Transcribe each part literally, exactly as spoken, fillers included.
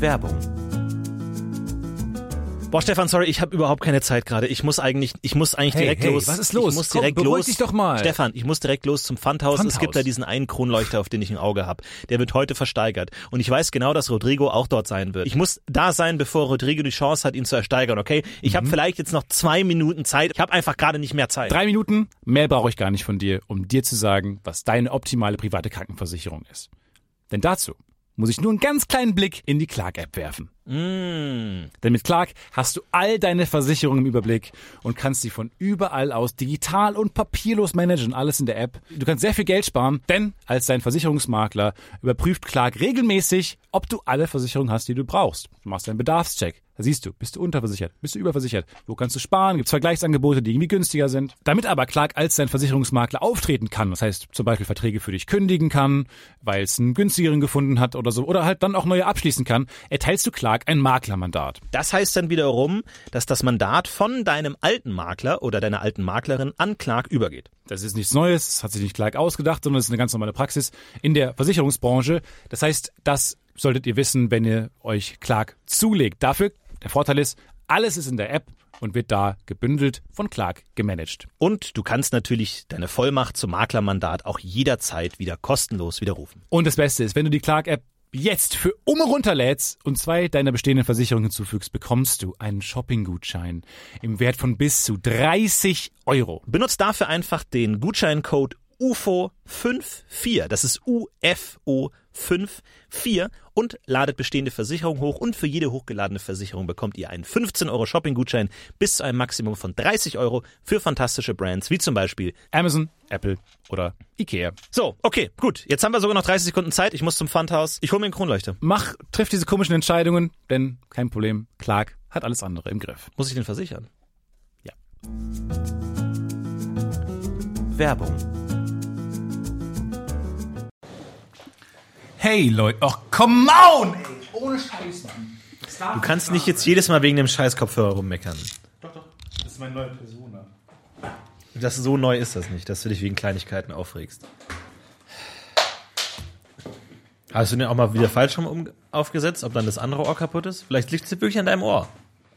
Werbung. Boah, Stefan, sorry, ich habe überhaupt keine Zeit gerade. Ich muss eigentlich, ich muss eigentlich hey, direkt hey, los. Was ist los? Ich muss Komm, direkt beruhig los. dich doch mal. Stefan, ich muss direkt los zum Pfandhaus. Pfandhaus. Es gibt da diesen einen Kronleuchter, auf den ich ein Auge habe. Der wird heute versteigert. Und ich weiß genau, dass Rodrigo auch dort sein wird. Ich muss da sein, bevor Rodrigo die Chance hat, ihn zu ersteigern, okay? Ich mhm. habe vielleicht jetzt noch zwei Minuten Zeit. Ich habe einfach gerade nicht mehr Zeit. Drei Minuten? Mehr brauche ich gar nicht von dir, um dir zu sagen, was deine optimale private Krankenversicherung ist. Denn dazu muss ich nur einen ganz kleinen Blick in die Clark-App werfen. Mm. Denn mit Clark hast du all deine Versicherungen im Überblick und kannst sie von überall aus digital und papierlos managen, alles in der App. Du kannst sehr viel Geld sparen, denn als dein Versicherungsmakler überprüft Clark regelmäßig, ob du alle Versicherungen hast, die du brauchst. Du machst einen Bedarfscheck. Da siehst du, bist du unterversichert, bist du überversichert, wo kannst du sparen, gibt es Vergleichsangebote, die irgendwie günstiger sind. Damit aber Clark als dein Versicherungsmakler auftreten kann, das heißt zum Beispiel Verträge für dich kündigen kann, weil es einen günstigeren gefunden hat oder so, oder halt dann auch neue abschließen kann, erteilst du Clark ein Maklermandat. Das heißt dann wiederum, dass das Mandat von deinem alten Makler oder deiner alten Maklerin an Clark übergeht. Das ist nichts Neues, das hat sich nicht Clark ausgedacht, sondern das ist eine ganz normale Praxis in der Versicherungsbranche. Das heißt, das solltet ihr wissen, wenn ihr euch Clark zulegt. Dafür, der Vorteil ist, alles ist in der App und wird da gebündelt von Clark gemanagt. Und du kannst natürlich deine Vollmacht zum Maklermandat auch jederzeit wieder kostenlos widerrufen. Und das Beste ist, wenn du die Clark-App jetzt für Umme runterlädst und zwei deiner bestehenden Versicherungen hinzufügst, bekommst du einen Shopping-Gutschein im Wert von bis zu dreißig Euro. Benutzt dafür einfach den Gutscheincode U F O vierundfünfzig, das ist U F O vierundfünfzig, und ladet bestehende Versicherungen hoch, und für jede hochgeladene Versicherung bekommt ihr einen fünfzehn Euro Shopping-Gutschein bis zu einem Maximum von dreißig Euro für fantastische Brands wie zum Beispiel Amazon, Apple oder Ikea. So, okay, gut. Jetzt haben wir sogar noch dreißig Sekunden Zeit. Ich muss zum Pfandhaus. Ich hole mir einen Kronleuchter. Mach, triff diese komischen Entscheidungen, denn kein Problem, Clark hat alles andere im Griff. Muss ich den versichern? Ja. Werbung. Hey Leute, ach come on, ey. Ohne Scheiß, Mann. Du kannst nicht jetzt jedes Mal wegen dem scheiß Kopfhörer rummeckern. Doch, doch, das ist meine neue Persona. Das so neu ist das nicht, dass du dich wegen Kleinigkeiten aufregst. Hast du den auch mal wieder falsch rum um- aufgesetzt, ob dann das andere Ohr kaputt ist? Vielleicht liegt es wirklich an deinem Ohr.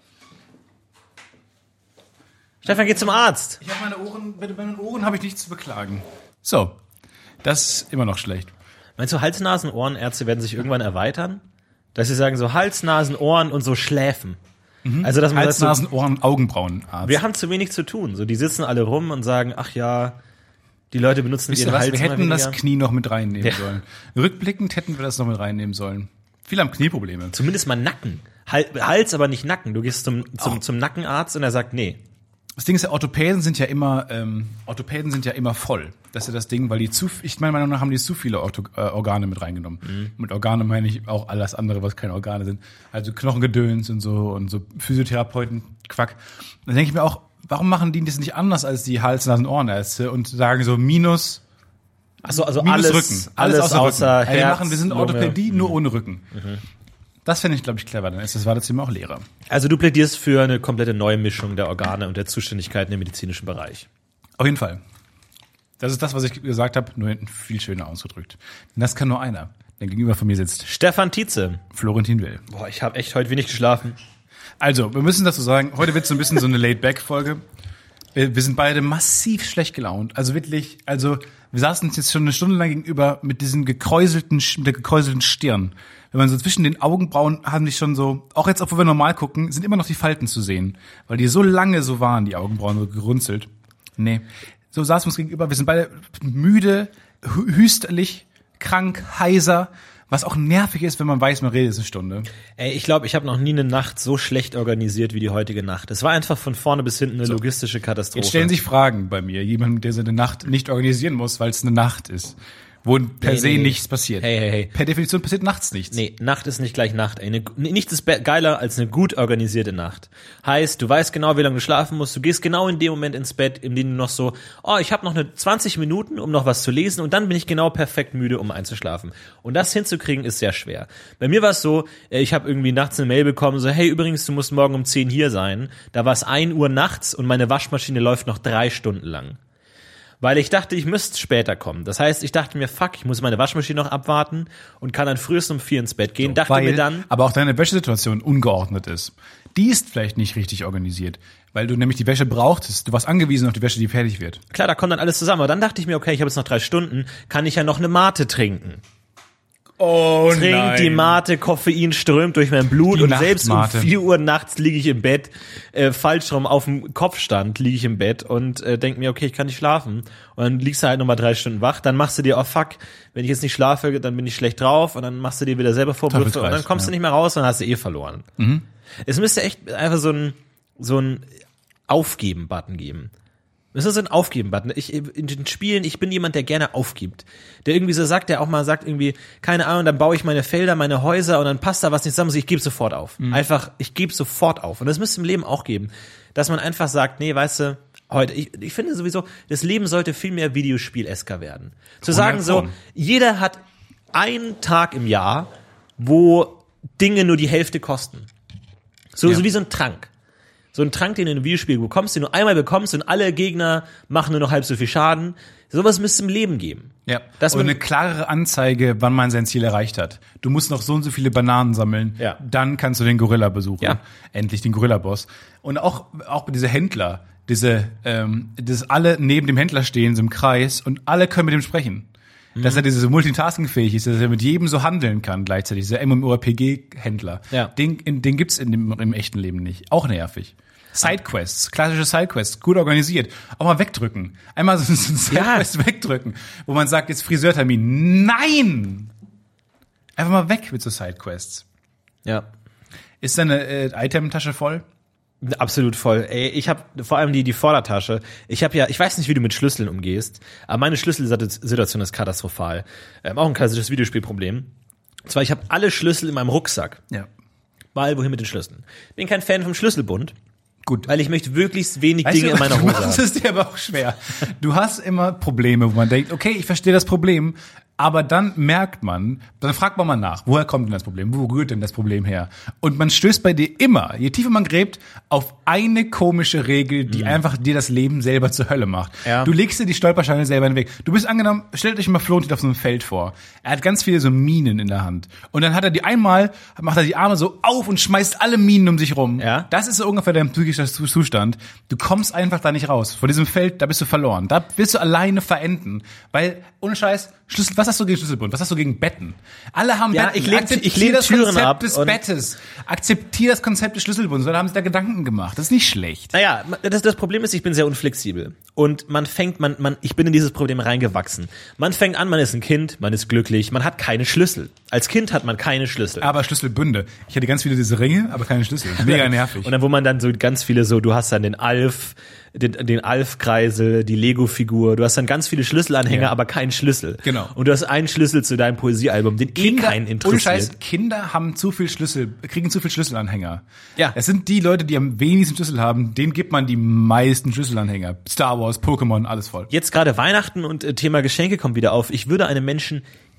Stefan, geh zum Arzt. Ich habe meine Ohren, bei meinen Ohren habe ich nichts zu beklagen. So, das ist immer noch schlecht. Meinst du, Hals-, Nasen-, Ohrenärzte werden sich irgendwann erweitern? Dass sie sagen so Hals-, Nasen-, Ohren und so Schläfen. Mhm. Also, dass man Hals, sagt, Nasen, Ohren, Augenbrauen. so, wir haben zu wenig zu tun. So, die sitzen alle rum und sagen, ach ja, die Leute benutzen Wisst ihr ihren was? Hals Wir hätten immer das weniger. Knie noch mit reinnehmen Ja. sollen. Rückblickend hätten wir das noch mit reinnehmen sollen. Viele haben Knieprobleme. Zumindest mal Nacken. Hal- Hals, aber nicht Nacken. Du gehst zum, zum, Oh. zum Nackenarzt und er sagt, nee. Das Ding ist ja, Orthopäden sind ja immer, ähm, Orthopäden sind ja immer voll. Das ist ja das Ding, weil die zu, ich meiner Meinung nach haben die zu viele Ortho, äh, Organe mit reingenommen. Mhm. Mit Organe meine ich auch alles andere, was keine Organe sind. Also Knochengedöns und so und so Physiotherapeuten, Quack. Dann denke ich mir auch, warum machen die das nicht anders als die Hals-, Nasen-, Ohrenärzte und sagen so minus, Ach so, also minus alles, Rücken. alles außer, außer Rücken. Herz, wir machen, wir sind Lunge. Orthopädie nur ohne Rücken. Mhm. Das fände ich, glaube ich, clever. Dann ist das Wartezimmer auch leerer. Also du plädierst für eine komplette Neumischung der Organe und der Zuständigkeiten im medizinischen Bereich. Auf jeden Fall. Das ist das, was ich gesagt habe, nur hinten viel schöner ausgedrückt. Denn das kann nur einer. Der gegenüber von mir sitzt Stefan Tietze. Florentin Will. Boah, ich habe echt heute wenig geschlafen. Also, wir müssen dazu sagen, heute wird so ein bisschen so eine Laid-Back-Folge. Wir, wir sind beide massiv schlecht gelaunt. Also wirklich, also wir saßen uns jetzt schon eine Stunde lang gegenüber mit diesem gekräuselten, mit der gekräuselten Stirn. Wenn man so zwischen den Augenbrauen haben die schon so, auch jetzt, obwohl wir normal gucken, sind immer noch die Falten zu sehen. Weil die so lange so waren, die Augenbrauen, so gerunzelt. Nee. So saßen wir uns gegenüber, wir sind beide müde, hü- hüsterlich, krank, heiser. Was auch nervig ist, wenn man weiß, man redet eine Stunde. Ey, ich glaube, ich habe noch nie eine Nacht so schlecht organisiert wie die heutige Nacht. Es war einfach von vorne bis hinten eine So. logistische Katastrophe. Jetzt stellen sich Fragen bei mir. Jemand, der seine Nacht nicht organisieren muss, weil es eine Nacht ist. Wo per Nee, se nee, nee. nichts passiert. Hey, hey, hey. Per Definition passiert nachts nichts. Nee, Nacht ist nicht gleich Nacht. Ey. Eine, nichts ist be- geiler als eine gut organisierte Nacht. Heißt, du weißt genau, wie lange du schlafen musst. Du gehst genau in dem Moment ins Bett, in dem du noch so, oh, ich habe noch eine zwanzig Minuten, um noch was zu lesen, und dann bin ich genau perfekt müde, um einzuschlafen. Und das hinzukriegen ist sehr schwer. Bei mir war es so, äh, ich habe irgendwie nachts eine Mail bekommen, so, hey, übrigens, du musst morgen um zehn hier sein. Da war es ein Uhr nachts und meine Waschmaschine läuft noch drei Stunden lang. Weil ich dachte, ich müsste später kommen. Das heißt, ich dachte mir, fuck, ich muss meine Waschmaschine noch abwarten und kann dann frühestens um vier ins Bett gehen. So, dachte weil, mir dann, aber auch deine Wäschesituation ungeordnet ist. Die ist vielleicht nicht richtig organisiert, weil du nämlich die Wäsche brauchtest. Du warst angewiesen auf die Wäsche, die fertig wird. Klar, da kommt dann alles zusammen. Aber dann dachte ich mir, okay, ich habe jetzt noch drei Stunden, kann ich ja noch eine Mate trinken. Oh Trink nein. die Mate, Koffein strömt durch mein Blut Die und selbst um Nachtmate. vier Uhr nachts liege ich im Bett, äh, falsch rum auf dem Kopfstand liege ich im Bett und äh, denk mir, okay, ich kann nicht schlafen. Und dann liegst du halt nochmal drei Stunden wach, dann machst du dir, oh fuck, wenn ich jetzt nicht schlafe, dann bin ich schlecht drauf und dann machst du dir wieder selber Vorwürfe und dann kommst ja. du nicht mehr raus und dann hast du eh verloren. Mhm. Es müsste echt einfach so ein so ein Aufgeben-Button geben. Das ist so ein Aufgeben-Button. Ich, in den Spielen, ich bin jemand, der gerne aufgibt. Der irgendwie so sagt, der auch mal sagt irgendwie, keine Ahnung, dann baue ich meine Felder, meine Häuser und dann passt da was nicht zusammen. So, ich gebe sofort auf. Mhm. Einfach, ich gebe sofort auf. Und das müsste im Leben auch geben. Dass man einfach sagt, nee, weißt du, heute, ich, ich finde sowieso, das Leben sollte viel mehr Videospiel-esker werden. Zu sagen so, jeder hat einen Tag im Jahr, wo Dinge nur die Hälfte kosten. So, ja. so wie so ein Trank. So ein Trank, den du in einem Videospiel bekommst, den du einmal bekommst und alle Gegner machen nur noch halb so viel Schaden. Sowas müsste im Leben geben. Ja. Dass und man eine klarere Anzeige, wann man sein Ziel erreicht hat. Du musst noch so und so viele Bananen sammeln. Ja. Dann kannst du den Gorilla besuchen. Ja. Endlich den Gorilla-Boss. Und auch, auch diese Händler, diese, ähm, dass alle neben dem Händler stehen, so im Kreis und alle können mit ihm sprechen. Mhm. Dass er diese Multitasking-fähig ist, dass er mit jedem so handeln kann gleichzeitig. Dieser MMORPG-Händler. Ja. Den, in, den gibt's in dem, im echten Leben nicht. Auch nervig. Sidequests, klassische Sidequests, gut organisiert. Auch mal wegdrücken. Einmal so ein Sidequest ja. wegdrücken, wo man sagt, jetzt Friseurtermin. Nein! Einfach mal weg mit so Sidequests. Ja. Ist deine äh, Item-Tasche voll? Absolut voll. Ey, ich habe vor allem die die Vordertasche. Ich habe ja, ich weiß nicht, wie du mit Schlüsseln umgehst, aber meine Schlüsselsituation ist katastrophal. Ähm, auch ein klassisches Videospielproblem. Und zwar, ich habe alle Schlüssel in meinem Rucksack. Ja. Mal wohin mit den Schlüsseln. Bin kein Fan vom Schlüsselbund. Gut. Weil ich möchte möglichst wenig Weißt Dinge du, in meiner du Hose machst haben. es dir aber auch schwer. Du hast immer Probleme, wo man denkt, okay, ich verstehe das Problem, aber dann merkt man, dann fragt man mal nach, woher kommt denn das Problem? Wo rührt denn das Problem her? Und man stößt bei dir immer, je tiefer man gräbt, auf eine komische Regel, die mhm. einfach dir das Leben selber zur Hölle macht. Ja. Du legst dir die Stolpersteine selber in den Weg. Du bist angenommen, stellt euch mal Florentin auf so einem Feld vor. Er hat ganz viele so Minen in der Hand. Und dann hat er die einmal, macht er die Arme so auf und schmeißt alle Minen um sich rum. Ja. Das ist so ungefähr dein psychischer Zustand. Du kommst einfach da nicht raus. Vor diesem Feld, da bist du verloren. Da wirst du alleine verenden. Weil, ohne Scheiß, Schlüssel, was hast du gegen Schlüsselbund? Was hast du gegen Betten? Alle haben ja, Betten. ich lehne, Akzeptier ich lehne das Türen Konzept ab des Bettes. Akzeptier das Konzept des Schlüsselbunds. Weil da haben sich da Gedanken gemacht. Das ist nicht schlecht. Naja, das, das Problem ist, ich bin sehr unflexibel. Und man fängt, man, man, ich bin in dieses Problem reingewachsen. Man fängt an, man ist ein Kind, man ist glücklich, man hat keine Schlüssel. Als Kind hat man keine Schlüssel. Aber Schlüsselbünde. Ich hatte ganz viele diese Ringe, aber keine Schlüssel. Mega nervig. Und dann, wo man dann so ganz viele so, du hast dann den Alf, den, den Alf-Kreisel, die Lego-Figur, du hast dann ganz viele Schlüsselanhänger, ja. aber keinen Schlüssel. Genau. Und du hast einen Schlüssel zu deinem Poesiealbum, den Kinder, eh keinen interessiert. Ohne Scheiß, Kinder haben zu viel Schlüssel, kriegen zu viel Schlüsselanhänger. Ja. Es sind die Leute, die am wenigsten Schlüssel haben, denen gibt man die meisten Schlüsselanhänger. Star Wars, Pokémon, alles voll. Jetzt gerade Weihnachten und äh, Thema Geschenke kommt wieder auf. Ich würde einem Menschen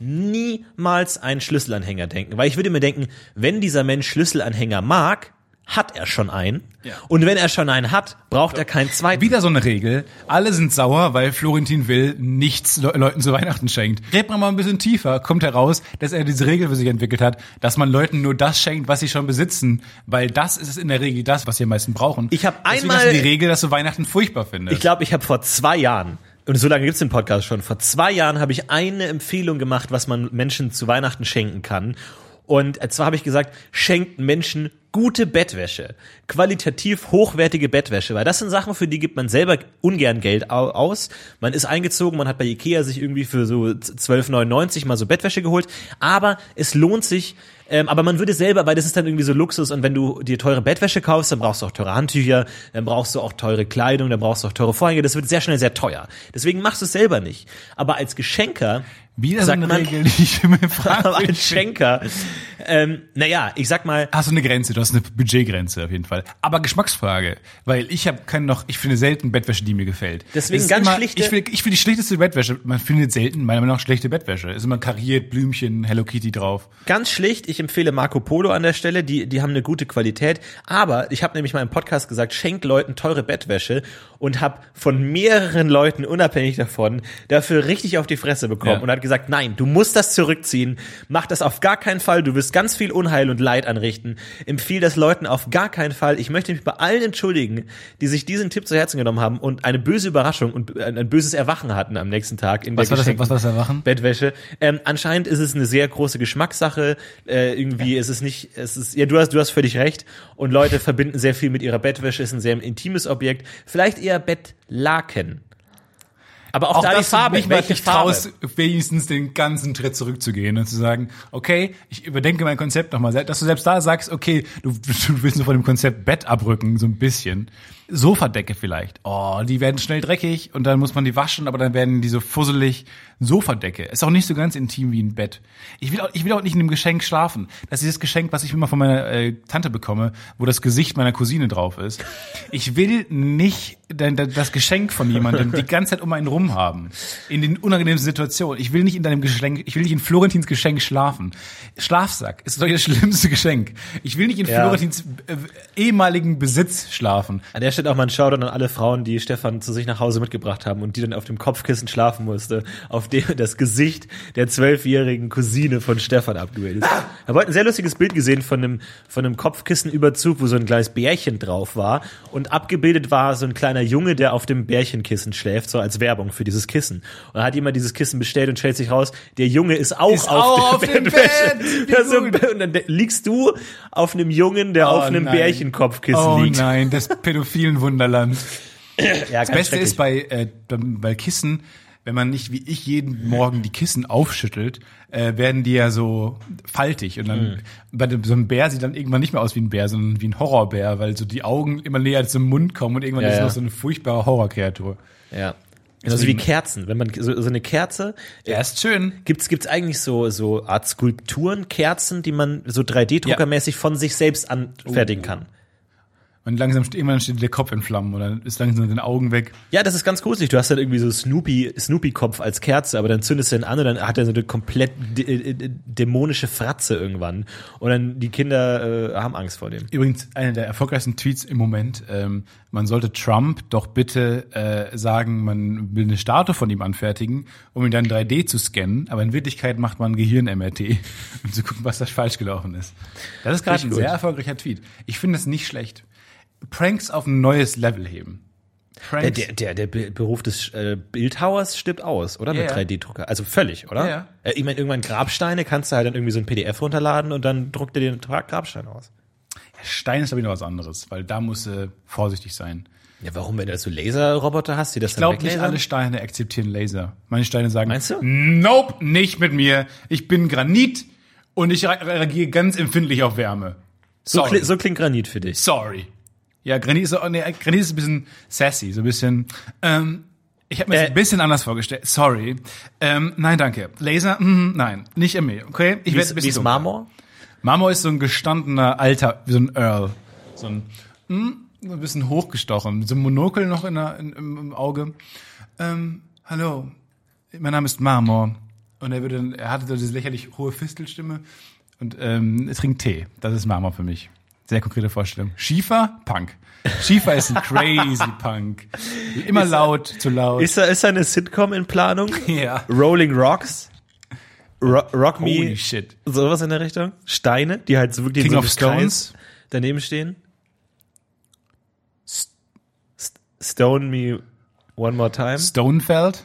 niemals einen Schlüsselanhänger denken, weil ich würde mir denken, wenn dieser Mensch Schlüsselanhänger mag, hat er schon einen. Ja. Und wenn er schon einen hat, braucht er keinen zweiten. Wieder so eine Regel. Alle sind sauer, weil Florentin Will nichts Le- Leuten zu Weihnachten schenkt. Gräbt man mal ein bisschen tiefer, kommt heraus, dass er diese Regel für sich entwickelt hat, dass man Leuten nur das schenkt, was sie schon besitzen. Weil das ist in der Regel das, was sie am meisten brauchen. Ich habe einmal Deswegen hast du die Regel, dass du Weihnachten furchtbar findest. Ich glaube, ich habe vor zwei Jahren, und so lange gibt's den Podcast schon, vor zwei Jahren habe ich eine Empfehlung gemacht, was man Menschen zu Weihnachten schenken kann. Und zwar habe ich gesagt, schenkt Menschen gute Bettwäsche, qualitativ hochwertige Bettwäsche, weil das sind Sachen, für die gibt man selber ungern Geld aus. Man ist eingezogen, man hat bei Ikea sich irgendwie für so zwölf neunundneunzig mal so Bettwäsche geholt, aber es lohnt sich, ähm, aber man würde selber, weil das ist dann irgendwie so Luxus und wenn du dir teure Bettwäsche kaufst, dann brauchst du auch teure Handtücher, dann brauchst du auch teure Kleidung, dann brauchst du auch teure Vorhänge, das wird sehr schnell sehr teuer. Deswegen machst du es selber nicht. Aber als Geschenker Wieder so eine man, Regel, die ich immer frage. Aber als Schenker, ähm, naja, ich sag mal. Hast du eine Grenze? Du das ist eine Budgetgrenze auf jeden Fall. Aber Geschmacksfrage, weil ich habe keinen noch, ich finde selten Bettwäsche, die mir gefällt. Deswegen ganz immer, schlichte. Ich will, ich will die schlechteste Bettwäsche. Man findet selten meiner Meinung nach schlechte Bettwäsche. Ist immer kariert, Blümchen, Hello Kitty drauf. Ganz schlicht, ich empfehle Marco Polo an der Stelle, die die haben eine gute Qualität, aber ich habe nämlich mal im Podcast gesagt, schenkt Leuten teure Bettwäsche und habe von mehreren Leuten unabhängig davon dafür richtig auf die Fresse bekommen Ja. und hat gesagt, nein, du musst das zurückziehen, mach das auf gar keinen Fall, du wirst ganz viel Unheil und Leid anrichten, empfiehl das Leuten auf gar keinen Fall. Ich möchte mich bei allen entschuldigen, die sich diesen Tipp zu Herzen genommen haben und eine böse Überraschung und ein, ein böses Erwachen hatten am nächsten Tag in Was der war das, geschenkten was war das Erwachen? Bettwäsche. Ähm, anscheinend ist es eine sehr große Geschmackssache. Äh, irgendwie ist es nicht, es ist, ja, du hast, du hast völlig recht. Und Leute verbinden sehr viel mit ihrer Bettwäsche, ist ein sehr intimes Objekt. Vielleicht eher Bettlaken. Aber auch, Auch da die dass du Farbe, nicht mal welche dich Farbe? traust, wenigstens den ganzen Schritt zurückzugehen und zu sagen, okay, ich überdenke mein Konzept nochmal. Dass du selbst da sagst, okay, du, du willst nur von dem Konzept Bett abrücken, so ein bisschen. Sofadecke vielleicht. Oh, die werden schnell dreckig und dann muss man die waschen, aber dann werden die so fusselig. Sofadecke. Ist auch nicht so ganz intim wie ein Bett. Ich will auch, ich will auch nicht in einem Geschenk schlafen. Das ist dieses Geschenk, was ich immer von meiner äh, Tante bekomme, wo das Gesicht meiner Cousine drauf ist. Ich will nicht das Geschenk von jemandem die ganze Zeit um einen rum haben. In den unangenehmsten Situationen. Ich will nicht in deinem Geschenk, ich will nicht in Florentins Geschenk schlafen. Schlafsack ist doch das schlimmste Geschenk. Ich will nicht in Ja. Florentins äh, ehemaligen Besitz schlafen. An der Stelle auch mal ein Shoutout an alle Frauen, die Stefan zu sich nach Hause mitgebracht haben und die dann auf dem Kopfkissen schlafen musste, auf dem das Gesicht der zwölfjährigen Cousine von Stefan abgebildet ist. Ich habe heute ein sehr lustiges Bild gesehen von einem, von einem Kopfkissenüberzug, wo so ein kleines Bärchen drauf war und abgebildet war so ein kleiner Junge, der auf dem Bärchenkissen schläft, so als Werbung für dieses Kissen. Und dann hat jemand dieses Kissen bestellt und stellt sich raus, der Junge ist auch Ist auf, auch auf der dem Bettwäsche. Bett. Ja, so, und dann liegst du auf einem Jungen, der Oh auf einem nein. Bärchenkopfkissen Oh liegt. nein, das pädophilen Wunderland. Ja, Das Beste ist bei, äh, bei Kissen, wenn man nicht wie ich jeden Morgen die Kissen aufschüttelt, äh, werden die ja so faltig. Und dann Mhm. bei dem, so einem Bär sieht dann irgendwann nicht mehr aus wie ein Bär, sondern wie ein Horrorbär, weil so die Augen immer näher zum Mund kommen und irgendwann Ja, ist es ja. noch so eine furchtbare Horrorkreatur. Ja. Also wie Kerzen, wenn man so, so eine Kerze, Ja, ist schön. gibt's gibt's eigentlich so so Art Skulpturen, Kerzen, die man so drei D-Druckermäßig von sich selbst anfertigen kann. Und langsam steht, irgendwann steht der Kopf in Flammen oder ist langsam mit den Augen weg. Ja, das ist ganz gruselig. Du hast dann irgendwie so Snoopy Snoopy Kopf als Kerze, aber dann zündest du den an und dann hat er so eine komplett d- d- dämonische Fratze irgendwann und dann die Kinder äh, haben Angst vor dem. Übrigens, einer der erfolgreichsten Tweets im Moment, ähm, man sollte Trump doch bitte äh, sagen, man will eine Statue von ihm anfertigen, um ihn dann drei D zu scannen, aber in Wirklichkeit macht man Gehirn-M R T, um zu gucken, was da falsch gelaufen ist. Das ist gerade Richtig ein gut. sehr erfolgreicher Tweet. Ich finde das nicht schlecht. Pranks auf ein neues Level heben. Der, Pranks. der, der, der Be- Beruf des äh, Bildhauers stirbt aus, oder? Ja, Mit ja. drei D-Drucker. Also völlig, oder? Ja, ja. Äh, ich meine, irgendwann Grabsteine kannst du halt dann irgendwie so ein P D F runterladen und dann druckt er dir den Tra- Grabstein aus. Stein ist aber noch was anderes, weil da muss äh, vorsichtig sein. Ja, warum, wenn du so Laserroboter hast, die das Ich dann glaube, nicht weglasern? alle Steine akzeptieren Laser. Meine Steine sagen, Meinst du? Nope, nicht mit mir. Ich bin Granit und ich re- reagiere ganz empfindlich auf Wärme. So, Sorry. kli- so klingt Granit für dich. Sorry. Ja, Granit ist, so, nee, Granit ist ein bisschen sassy, so ein bisschen, ähm, ich habe mir das Äh, ein bisschen anders vorgestellt. Sorry. Ähm, nein, danke. Laser, mm, nein, nicht in mir, okay? Ich Wie werd ist, ein wie bisschen ist dunkler. Marmor? Marmor ist so ein gestandener alter, wie so ein Earl. So ein, mm, so ein bisschen hochgestochen, mit so einem Monokel noch in der, in, im, im Auge. Ähm, hallo, mein Name ist Marmor. Und er würde, dann- er hatte so diese lächerlich hohe Fistelstimme und ähm, er trinkt Tee. Das ist Marmor für mich. Sehr konkrete Vorstellung. Schiefer? Punk. Schiefer ist ein crazy Punk. Immer Ist- laut, zu laut. Ist da, ist da eine Sitcom in Planung? Ja. Rolling Rocks? Ro Rock Me? Holy shit. Sowas in der Richtung? Steine, die halt so wirklich King so of im Stones? Kreis daneben stehen? St Stone Me One More Time? Stonefeld?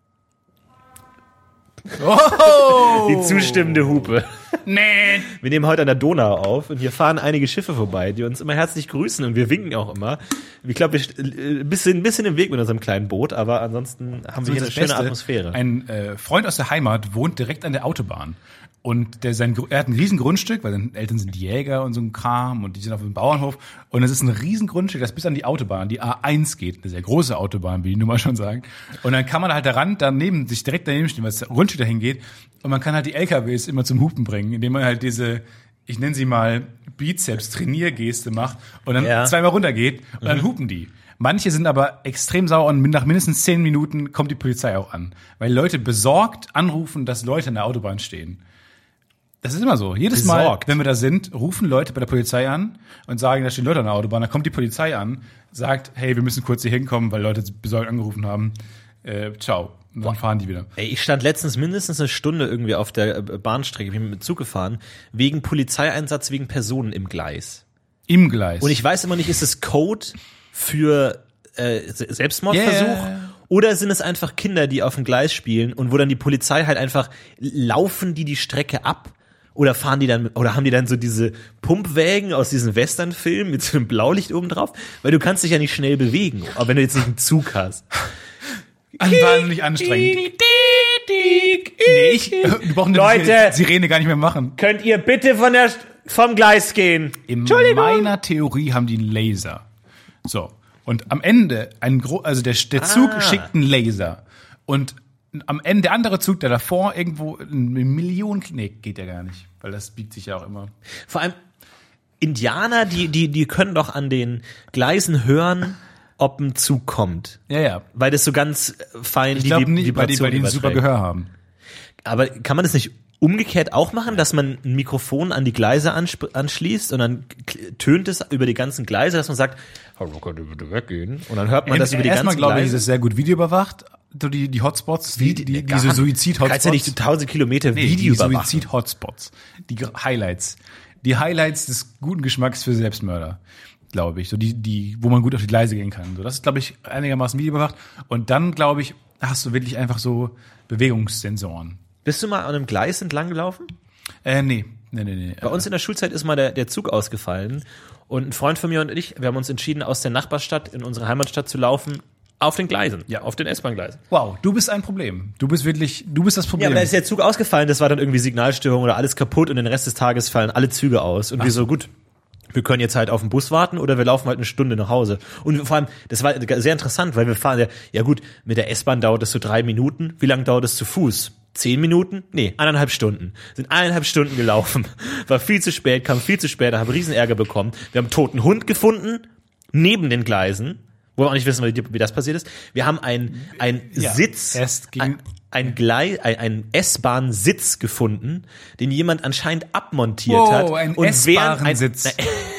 Oh! Die zustimmende Hupe. Nee. Wir nehmen heute an der Donau auf und hier fahren einige Schiffe vorbei, die uns immer herzlich grüßen und wir winken auch immer. Ich glaube, wir st- äh, ein bisschen, ein bisschen im Weg mit unserem kleinen Boot, aber ansonsten haben wir hier eine das schöne Beste, Atmosphäre. Ein äh, Freund aus der Heimat wohnt direkt an der Autobahn. Und der, sein, Gru- er hat ein riesen Grundstück, weil seine Eltern sind Jäger und so ein Kram und die sind auf dem Bauernhof. Und es ist ein riesen Grundstück, das bis an die Autobahn, die A eins geht, eine sehr große Autobahn, wie die Nummer schon sagen. Und dann kann man halt daran, daneben, sich direkt daneben stehen, weil das Grundstück dahin geht. Und man kann halt die L K Ws immer zum Hupen bringen, indem man halt diese ich nenne sie mal Bizeps-Trainiergeste macht und dann Ja. zweimal runtergeht und dann hupen die. Manche sind aber extrem sauer und nach mindestens zehn Minuten kommt die Polizei auch an. Weil Leute besorgt anrufen, dass Leute an der Autobahn stehen. Das ist immer so. Jedes Besorgt. Mal, wenn wir da sind, rufen Leute bei der Polizei an und sagen, da stehen Leute an der Autobahn. Dann kommt die Polizei an, sagt, hey, wir müssen kurz hier hinkommen, weil Leute besorgt angerufen haben. Äh, ciao. Und dann fahren die wieder. Ey, ich stand letztens mindestens eine Stunde irgendwie auf der äh, Bahnstrecke, bin mit dem Zug gefahren, wegen Polizeieinsatz, wegen Personen im Gleis. Im Gleis. Und ich weiß immer nicht, ist es Code für äh, Se- Selbstmordversuch? Yeah. Oder sind es einfach Kinder, die auf dem Gleis spielen und wo dann die Polizei halt einfach, laufen die die Strecke ab? Oder fahren die dann, oder haben die dann so diese Pumpwägen aus diesen Western-Filmen mit so einem Blaulicht oben drauf? Weil du kannst dich ja nicht schnell bewegen, auch wenn du jetzt nicht einen Zug hast. wahnsinnig anstrengend. Nee, ich, du brauchst Leute! die Sirene gar nicht mehr machen. Könnt ihr bitte von der, vom Gleis gehen? In meiner Theorie haben die einen Laser. So. Und am Ende, ein Gro- also der, der Zug Ah. schickt einen Laser. Und am Ende, der andere Zug, der davor irgendwo eine Million, nee, geht ja gar nicht. Weil das biegt sich ja auch immer. Vor allem Indianer, die, die, die können doch an den Gleisen hören, ob ein Zug kommt. Ja, ja. Weil das so ganz fein Ich die glaube Vib- nicht, weil die, weil die ein Vibration super überträgt. Gehör haben. Aber kann man das nicht umgekehrt auch machen, dass man ein Mikrofon an die Gleise ansp- anschließt und dann k- tönt es über die ganzen Gleise, dass man sagt, hallo, könnt ihr bitte weggehen? Und dann hört man das über die Erstmal ganzen glaube ich, Gleise. ist es sehr gut videoüberwacht. So die, die Hotspots, die, die, die, Gar diese nicht. Suizid-Hotspots. Du kannst ja nicht tausend Kilometer Nee, Video die überwachen. Suizid-Hotspots. Die Ge- Highlights. Die Highlights des guten Geschmacks für Selbstmörder, glaube ich. So die, die, wo man gut auf die Gleise gehen kann. So, das ist, glaube ich, einigermaßen videoüberwacht. Und dann, glaube ich, hast du wirklich einfach so Bewegungssensoren. Bist du mal an einem Gleis entlang gelaufen? Äh, nee. Nee, nee, nee. Bei uns in der Schulzeit ist mal der, der Zug ausgefallen und ein Freund von mir und ich, wir haben uns entschieden, aus der Nachbarstadt in unsere Heimatstadt zu laufen, auf den Gleisen, ja, auf den S-Bahn-Gleisen. Wow, du bist ein Problem. Du bist wirklich, du bist das Ja, Problem. aber da ist der Zug ausgefallen, das war dann irgendwie Signalstörung oder alles kaputt und den Rest des Tages fallen alle Züge aus. Und wir so, gut, wir können jetzt halt auf den Bus warten oder wir laufen halt eine Stunde nach Hause. Und vor allem, das war sehr interessant, weil wir fahren ja, ja gut, mit der S-Bahn dauert es so drei Minuten. Wie lange dauert es zu Fuß? Zehn Minuten? Nee, eineinhalb Stunden. Sind eineinhalb Stunden gelaufen. War viel zu spät, kam viel zu spät, haben riesen Ärger bekommen. Wir haben einen toten Hund gefunden, neben den Gleisen, wo wir auch nicht wissen, wie, wie das passiert ist. Wir haben ein, ein Ja, Sitz, erst ging- ein, ein, Glei, ein, ein S-Bahn-Sitz gefunden, den jemand anscheinend abmontiert Wow, hat. ein Und während- ein- S-Bahn-Sitz.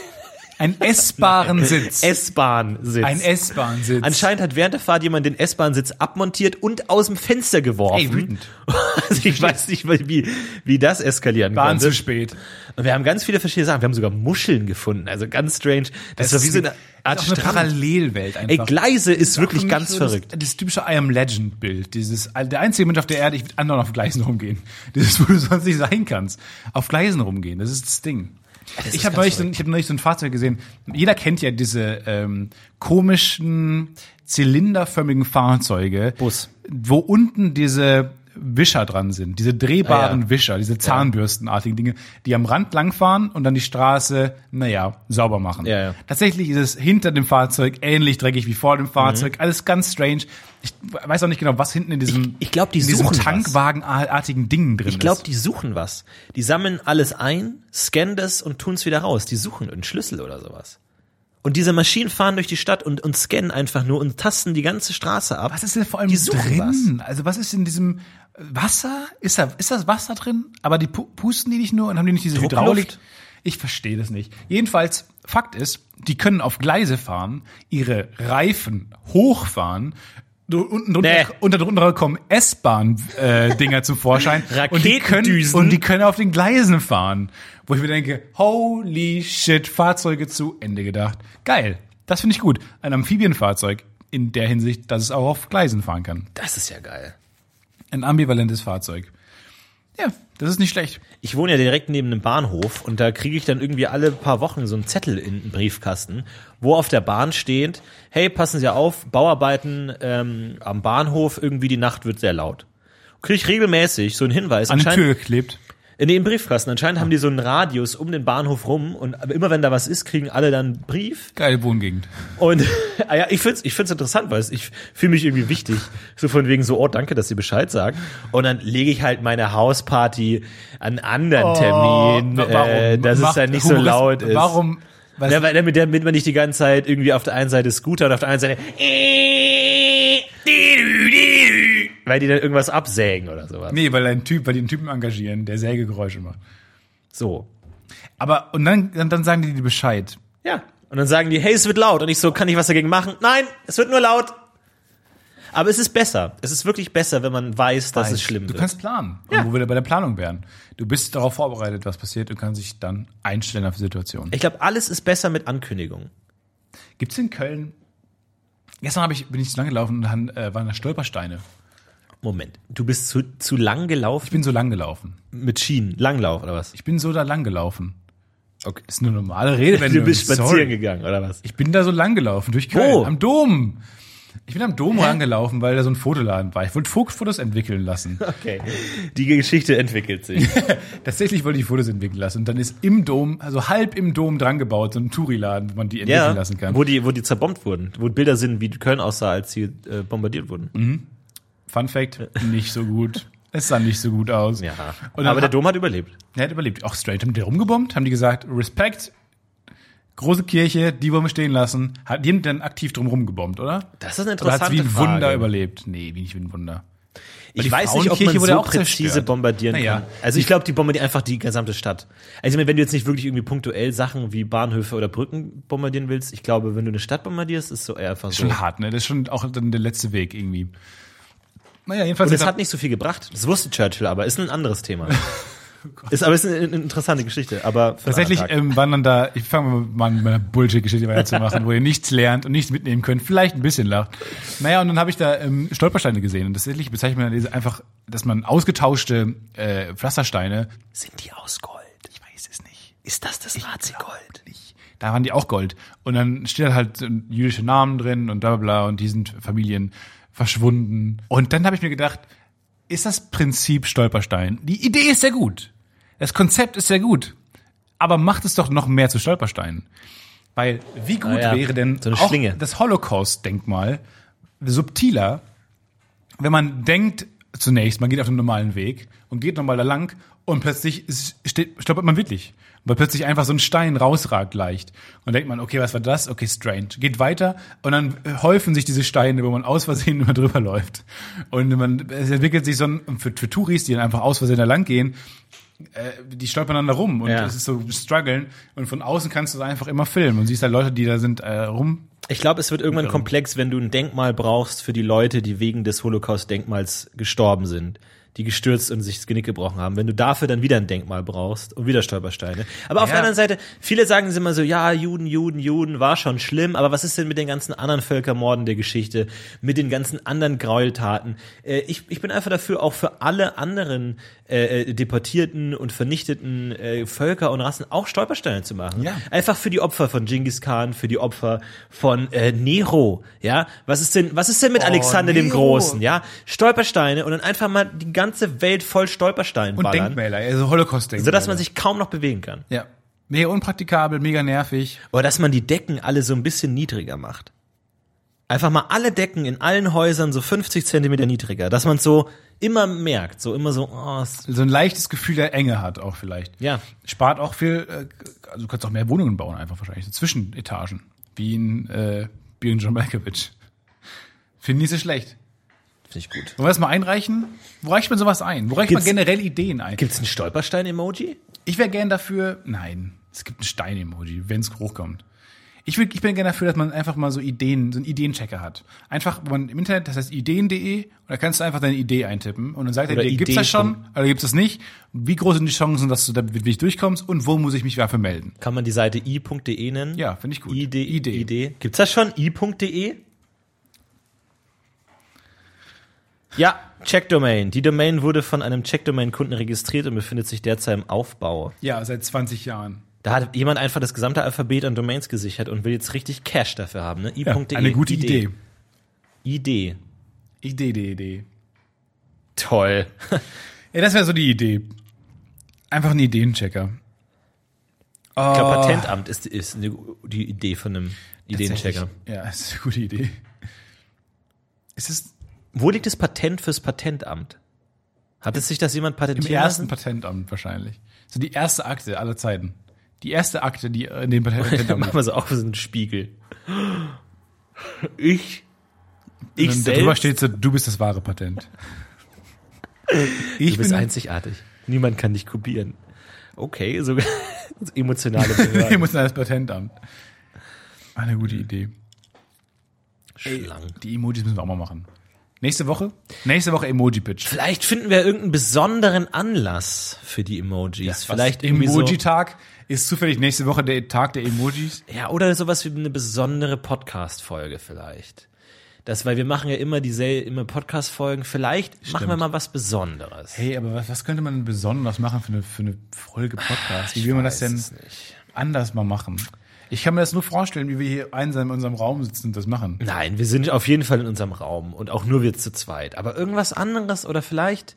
Ein S-Bahn-Sitz. S-Bahn-Sitz. Ein S-Bahn-Sitz. Anscheinend hat während der Fahrt jemand den S-Bahn-Sitz abmontiert und aus dem Fenster geworfen. Ey, wütend. Also ich weiß nicht, wie, wie das eskalieren Bahn konnte. zu spät. Und wir haben ganz viele verschiedene Sachen. Wir haben sogar Muscheln gefunden. Also ganz strange. Das, war wie so eine Art das ist auch eine Strand. Parallelwelt einfach. Ey, Gleise ist Auch wirklich für mich ganz so verrückt. Das, das typische I Am Legend Bild. Dieses, der einzige Mensch auf der Erde, ich würde andauernd auf Gleisen rumgehen. Das ist, wo du sonst nicht sein kannst. Auf Gleisen rumgehen. Das ist das Ding. ist Ich habe ganz neulich, so, verrückt. ein- ich hab neulich so ein Fahrzeug gesehen. Jeder kennt ja diese ähm, komischen, zylinderförmigen Fahrzeuge. Bus. Wo unten diese Wischer dran sind, diese drehbaren Ah, ja. Wischer, diese Zahnbürstenartigen Dinge, die am Rand langfahren und dann die Straße, naja, sauber machen. Ja, ja. Tatsächlich ist es hinter dem Fahrzeug ähnlich dreckig wie vor dem Fahrzeug. Alles ganz strange. Ich weiß auch nicht genau, was hinten in diesem, Ich- ich glaub, die in diesem suchen was. Tankwagenartigen Dingen drin Ich glaube, ist. die suchen was. Die sammeln alles ein, scannen das und tun's wieder raus. Die suchen einen Schlüssel oder sowas. Und diese Maschinen fahren durch die Stadt und, und scannen einfach nur und tasten die ganze Straße ab. Was ist denn vor allem Die suchen drin? Also was ist in diesem Wasser? Ist da, ist das Wasser drin? Aber die pu pusten die nicht nur und haben die nicht diese Druckluft? Hydraulik? Ich verstehe das nicht. Jedenfalls, Fakt ist, die können auf Gleise fahren, ihre Reifen hochfahren, du- unten drunter, Nee. unter drunter kommen S-Bahn-Dinger zum Vorschein und die, können, Raketendüsen. und die können auf den Gleisen fahren. Wo ich mir denke, holy shit, Fahrzeuge zu Ende gedacht. Geil, das finde ich gut. Ein Amphibienfahrzeug in der Hinsicht, dass es auch auf Gleisen fahren kann. Das ist ja geil. Ein ambivalentes Fahrzeug. Ja, das ist nicht schlecht. Ich wohne ja direkt neben einem Bahnhof und da kriege ich dann irgendwie alle paar Wochen so einen Zettel in den Briefkasten, wo auf der Bahn steht, hey, passen Sie auf, Bauarbeiten ähm, am Bahnhof, irgendwie die Nacht wird sehr laut. Kriege ich regelmäßig so einen Hinweis. An die Anscheinend- Tür geklebt. Nee, im Briefkasten. Anscheinend haben die so einen Radius um den Bahnhof rum und immer wenn da was ist, kriegen alle dann einen Brief. Geile Wohngegend. Und ja, ich find's, ich find's interessant, weil ich fühle mich irgendwie wichtig. So von wegen so, oh, danke, dass Sie Bescheid sagen. Und dann lege ich halt meine Hausparty an einen anderen Termin, oh, warum? äh, dass Macht es dann nicht Humoris- so laut ist. Warum? Was? Ja, weil damit, damit man nicht die ganze Zeit irgendwie auf der einen Seite Scooter und auf der anderen Seite weil die dann irgendwas absägen oder sowas. Nee, weil ein Typ, weil die einen Typen engagieren, der Sägegeräusche macht. So. Aber, und dann, dann, dann sagen die dir Bescheid. Ja. Und dann sagen die, hey, es wird laut. Und ich so, kann ich was dagegen machen? Nein, es wird nur laut. Aber es ist besser. Es ist wirklich besser, wenn man weiß, dass Weiß. es schlimm Du wird. kannst planen. Ja. Und wo wir da bei der Planung wären. Du bist darauf vorbereitet, was passiert und kannst dich dann einstellen auf die Situation. Ich glaube, alles ist besser mit Ankündigung. Gibt's in Köln, gestern hab ich, bin ich zu lang gelaufen und dann äh, waren da Stolpersteine. Moment, du bist zu, zu lang gelaufen? Ich bin so lang gelaufen. Mit Schienen, Langlauf oder was? Ich bin so da lang gelaufen. Okay. Das ist eine normale Redewendung. Du bist spazieren Sorry. gegangen oder was? Ich bin da so lang gelaufen, durch Köln, Wo? am Dom. Ich bin am Dom rangelaufen, weil da so ein Fotoladen war. Ich wollte Fotos entwickeln lassen. Okay, die Geschichte entwickelt sich. Tatsächlich wollte ich Fotos entwickeln lassen. Und dann ist im Dom, also halb im Dom dran gebaut, so ein Touri-Laden, wo man die entwickeln Ja, lassen kann. wo die, wo die zerbombt wurden. Wo Bilder sind, wie Köln aussah, als sie äh, bombardiert wurden. Mhm. Fun Fact, nicht so gut. Es sah nicht so gut aus. Ja, Und dann aber der hat- Dom hat überlebt. Er hat überlebt. Auch straight. Haben die rumgebombt? Haben die gesagt, Respekt, große Kirche, die wollen wir stehen lassen. Hat die haben dann aktiv drum rumgebombt, oder? Das ist eine Oder hat interessante wie ein Frage. Wunder überlebt? Nee, wie nicht wie ein Wunder. Weil Ich die weiß nicht, ob Frauenkirche man wurde so auch präzise zerstört. bombardieren Naja. kann. Also ich glaube, die bombardieren einfach die gesamte Stadt. Also ich meine, wenn du jetzt nicht wirklich irgendwie punktuell Sachen wie Bahnhöfe oder Brücken bombardieren willst, ich glaube, wenn du eine Stadt bombardierst, ist so eher einfach so. Schon hart, ne? Das ist schon auch dann der letzte Weg irgendwie. Naja, jedenfalls. Und es hat- hat nicht so viel gebracht. Das wusste Churchill, aber ist ein anderes Thema. Oh ist aber ist eine, eine interessante Geschichte. Aber für einen Tatsächlich anderen Tag. ähm, waren dann da, ich fange mal an, mit meiner Bullshit-Geschichte weiterzumachen, wo ihr nichts lernt und nichts mitnehmen könnt, vielleicht ein bisschen lacht. Naja, und dann habe ich da ähm, Stolpersteine gesehen. Und tatsächlich bezeichnet man diese einfach, dass man ausgetauschte äh, Pflastersteine, Sind die aus Gold? ich weiß es nicht, Ist das das Nazi-Gold? nicht. Da waren die auch Gold. Und dann steht halt so ein jüdische Namen drin und bla bla bla und die sind Familien verschwunden. Und dann habe ich mir gedacht, ist das Prinzip Stolperstein? Die Idee ist sehr gut. Das Konzept ist sehr gut. Aber macht es doch noch mehr zu Stolpersteinen. Weil wie gut Ah ja, wäre denn so eine auch Schlinge. das Holocaust-Denkmal subtiler, wenn man denkt zunächst, man geht auf den normalen Weg und geht nochmal da lang und plötzlich ist- steht, stolpert man wirklich. Weil plötzlich einfach so ein Stein rausragt leicht. Und denkt man, okay, was war das? Okay, strange. Geht weiter und dann häufen sich diese Steine, wo man aus Versehen immer drüber läuft. Und man, es entwickelt sich so ein, für, für Touris, die dann einfach aus Versehen da lang gehen, äh, die stolpern dann da rum und Ja. es ist so strugglen. Und von außen kannst du es einfach immer filmen und siehst halt Leute, die da sind, äh, rum. Ich glaube, es wird irgendwann komplex, wenn du ein Denkmal brauchst für die Leute, die wegen des Holocaust-Denkmals gestorben sind, die gestürzt und sich das Genick gebrochen haben. Wenn du dafür dann wieder ein Denkmal brauchst und wieder Stolpersteine. Aber auf Ja. der anderen Seite, viele sagen immer so, ja, Juden, Juden, Juden, war schon schlimm, aber was ist denn mit den ganzen anderen Völkermorden der Geschichte, mit den ganzen anderen Gräueltaten? Äh, ich, ich bin einfach dafür, auch für alle anderen äh, deportierten und vernichteten äh, Völker und Rassen auch Stolpersteine zu machen. Ja. Einfach für die Opfer von Genghis Khan, für die Opfer von äh, Nero, ja? Was ist denn, was ist denn mit Oh, Alexander dem Nero. Großen, ja? Stolpersteine und dann einfach mal die ganze Welt voll Stolpersteinen Und ballern, Denkmäler, also Holocaust-Denkmäler. sodass man sich kaum noch bewegen kann. ja. Mega unpraktikabel, mega nervig. Oder dass man die Decken alle so ein bisschen niedriger macht. Einfach mal alle Decken in allen Häusern so fünfzig Zentimeter niedriger, dass man es so immer merkt, so immer so, oh, es- So ein leichtes Gefühl der Enge hat auch vielleicht. ja. Spart auch viel, äh, also du kannst auch mehr Wohnungen bauen einfach wahrscheinlich, so Zwischenetagen. Wie in, äh, wie in John Malkovich. Finde ich nicht so schlecht. Finde ich gut. Wollen wir das mal einreichen? Wo reicht man sowas ein? Wo reicht Gibt's- man generell Ideen ein? Gibt's ein Stolperstein-Emoji? Ich wäre gern dafür, nein, es gibt ein Stein-Emoji, wenn es hochkommt. Ich, würd, ich bin gerne dafür, dass man einfach mal so Ideen, so einen Ideenchecker hat. Einfach, wo man im Internet, das heißt ideen punkt de, und da kannst du einfach deine Idee eintippen und dann sagt er Oder dir, gibt's das Idee schon oder gibt's das nicht? Wie groß sind die Chancen, dass du da wirklich durchkommst und wo muss ich mich dafür melden? Kann man die Seite i punkt de nennen? Ja, finde ich gut. Idee, Idee. Idee. Gibt's das schon? i punkt de? Ja, Checkdomain. Die Domain wurde von einem Checkdomain-Kunden registriert und befindet sich derzeit im Aufbau. Ja, seit zwanzig Jahren. Da hat jemand einfach das gesamte Alphabet an Domains gesichert und will jetzt richtig Cash dafür haben, ne? i punkt de. eine gute Idee. Idee. Idee, Idee, Idee. Toll. Ja, das wäre so die Idee. Einfach ein Ideenchecker. Ich glaube, Patentamt ist, ist eine, die Idee von einem Ideenchecker. Ja, das ist eine gute Idee. Ist es Wo liegt das Patent fürs Patentamt? Hat es sich das jemand im patentieren ersten lassen? Patentamt wahrscheinlich. So die erste Akte aller Zeiten. Die erste Akte, die in dem Patentamt Machen wir so auf so einen Spiegel. Ich, ich Und selbst. darüber steht so, du bist das wahre Patent. Ich Du bist bin einzigartig. Niemand kann dich kopieren. Okay, so emotionale Behörde. emotionales Patentamt. Eine gute Idee. Schlangen. Die Emojis müssen wir auch mal machen. Nächste Woche? Nächste Woche Emoji-Pitch. Vielleicht finden wir irgendeinen besonderen Anlass für die Emojis. Vielleicht irgendwie so. Emoji-Tag ist zufällig nächste Woche der Tag der Emojis. Ja, oder sowas wie eine besondere Podcast-Folge vielleicht. Das, weil wir machen ja immer dieselbe, immer Podcast-Folgen. Vielleicht machen wir mal was Besonderes. Hey, aber was, was könnte man denn besonders machen für eine, für eine Folge Podcast? Wie will man das denn anders mal machen? Ich kann mir das nur vorstellen, wie wir hier einsam in unserem Raum sitzen und das machen. Nein, wir sind auf jeden Fall in unserem Raum und auch nur wir zu zweit. Aber irgendwas anderes oder vielleicht,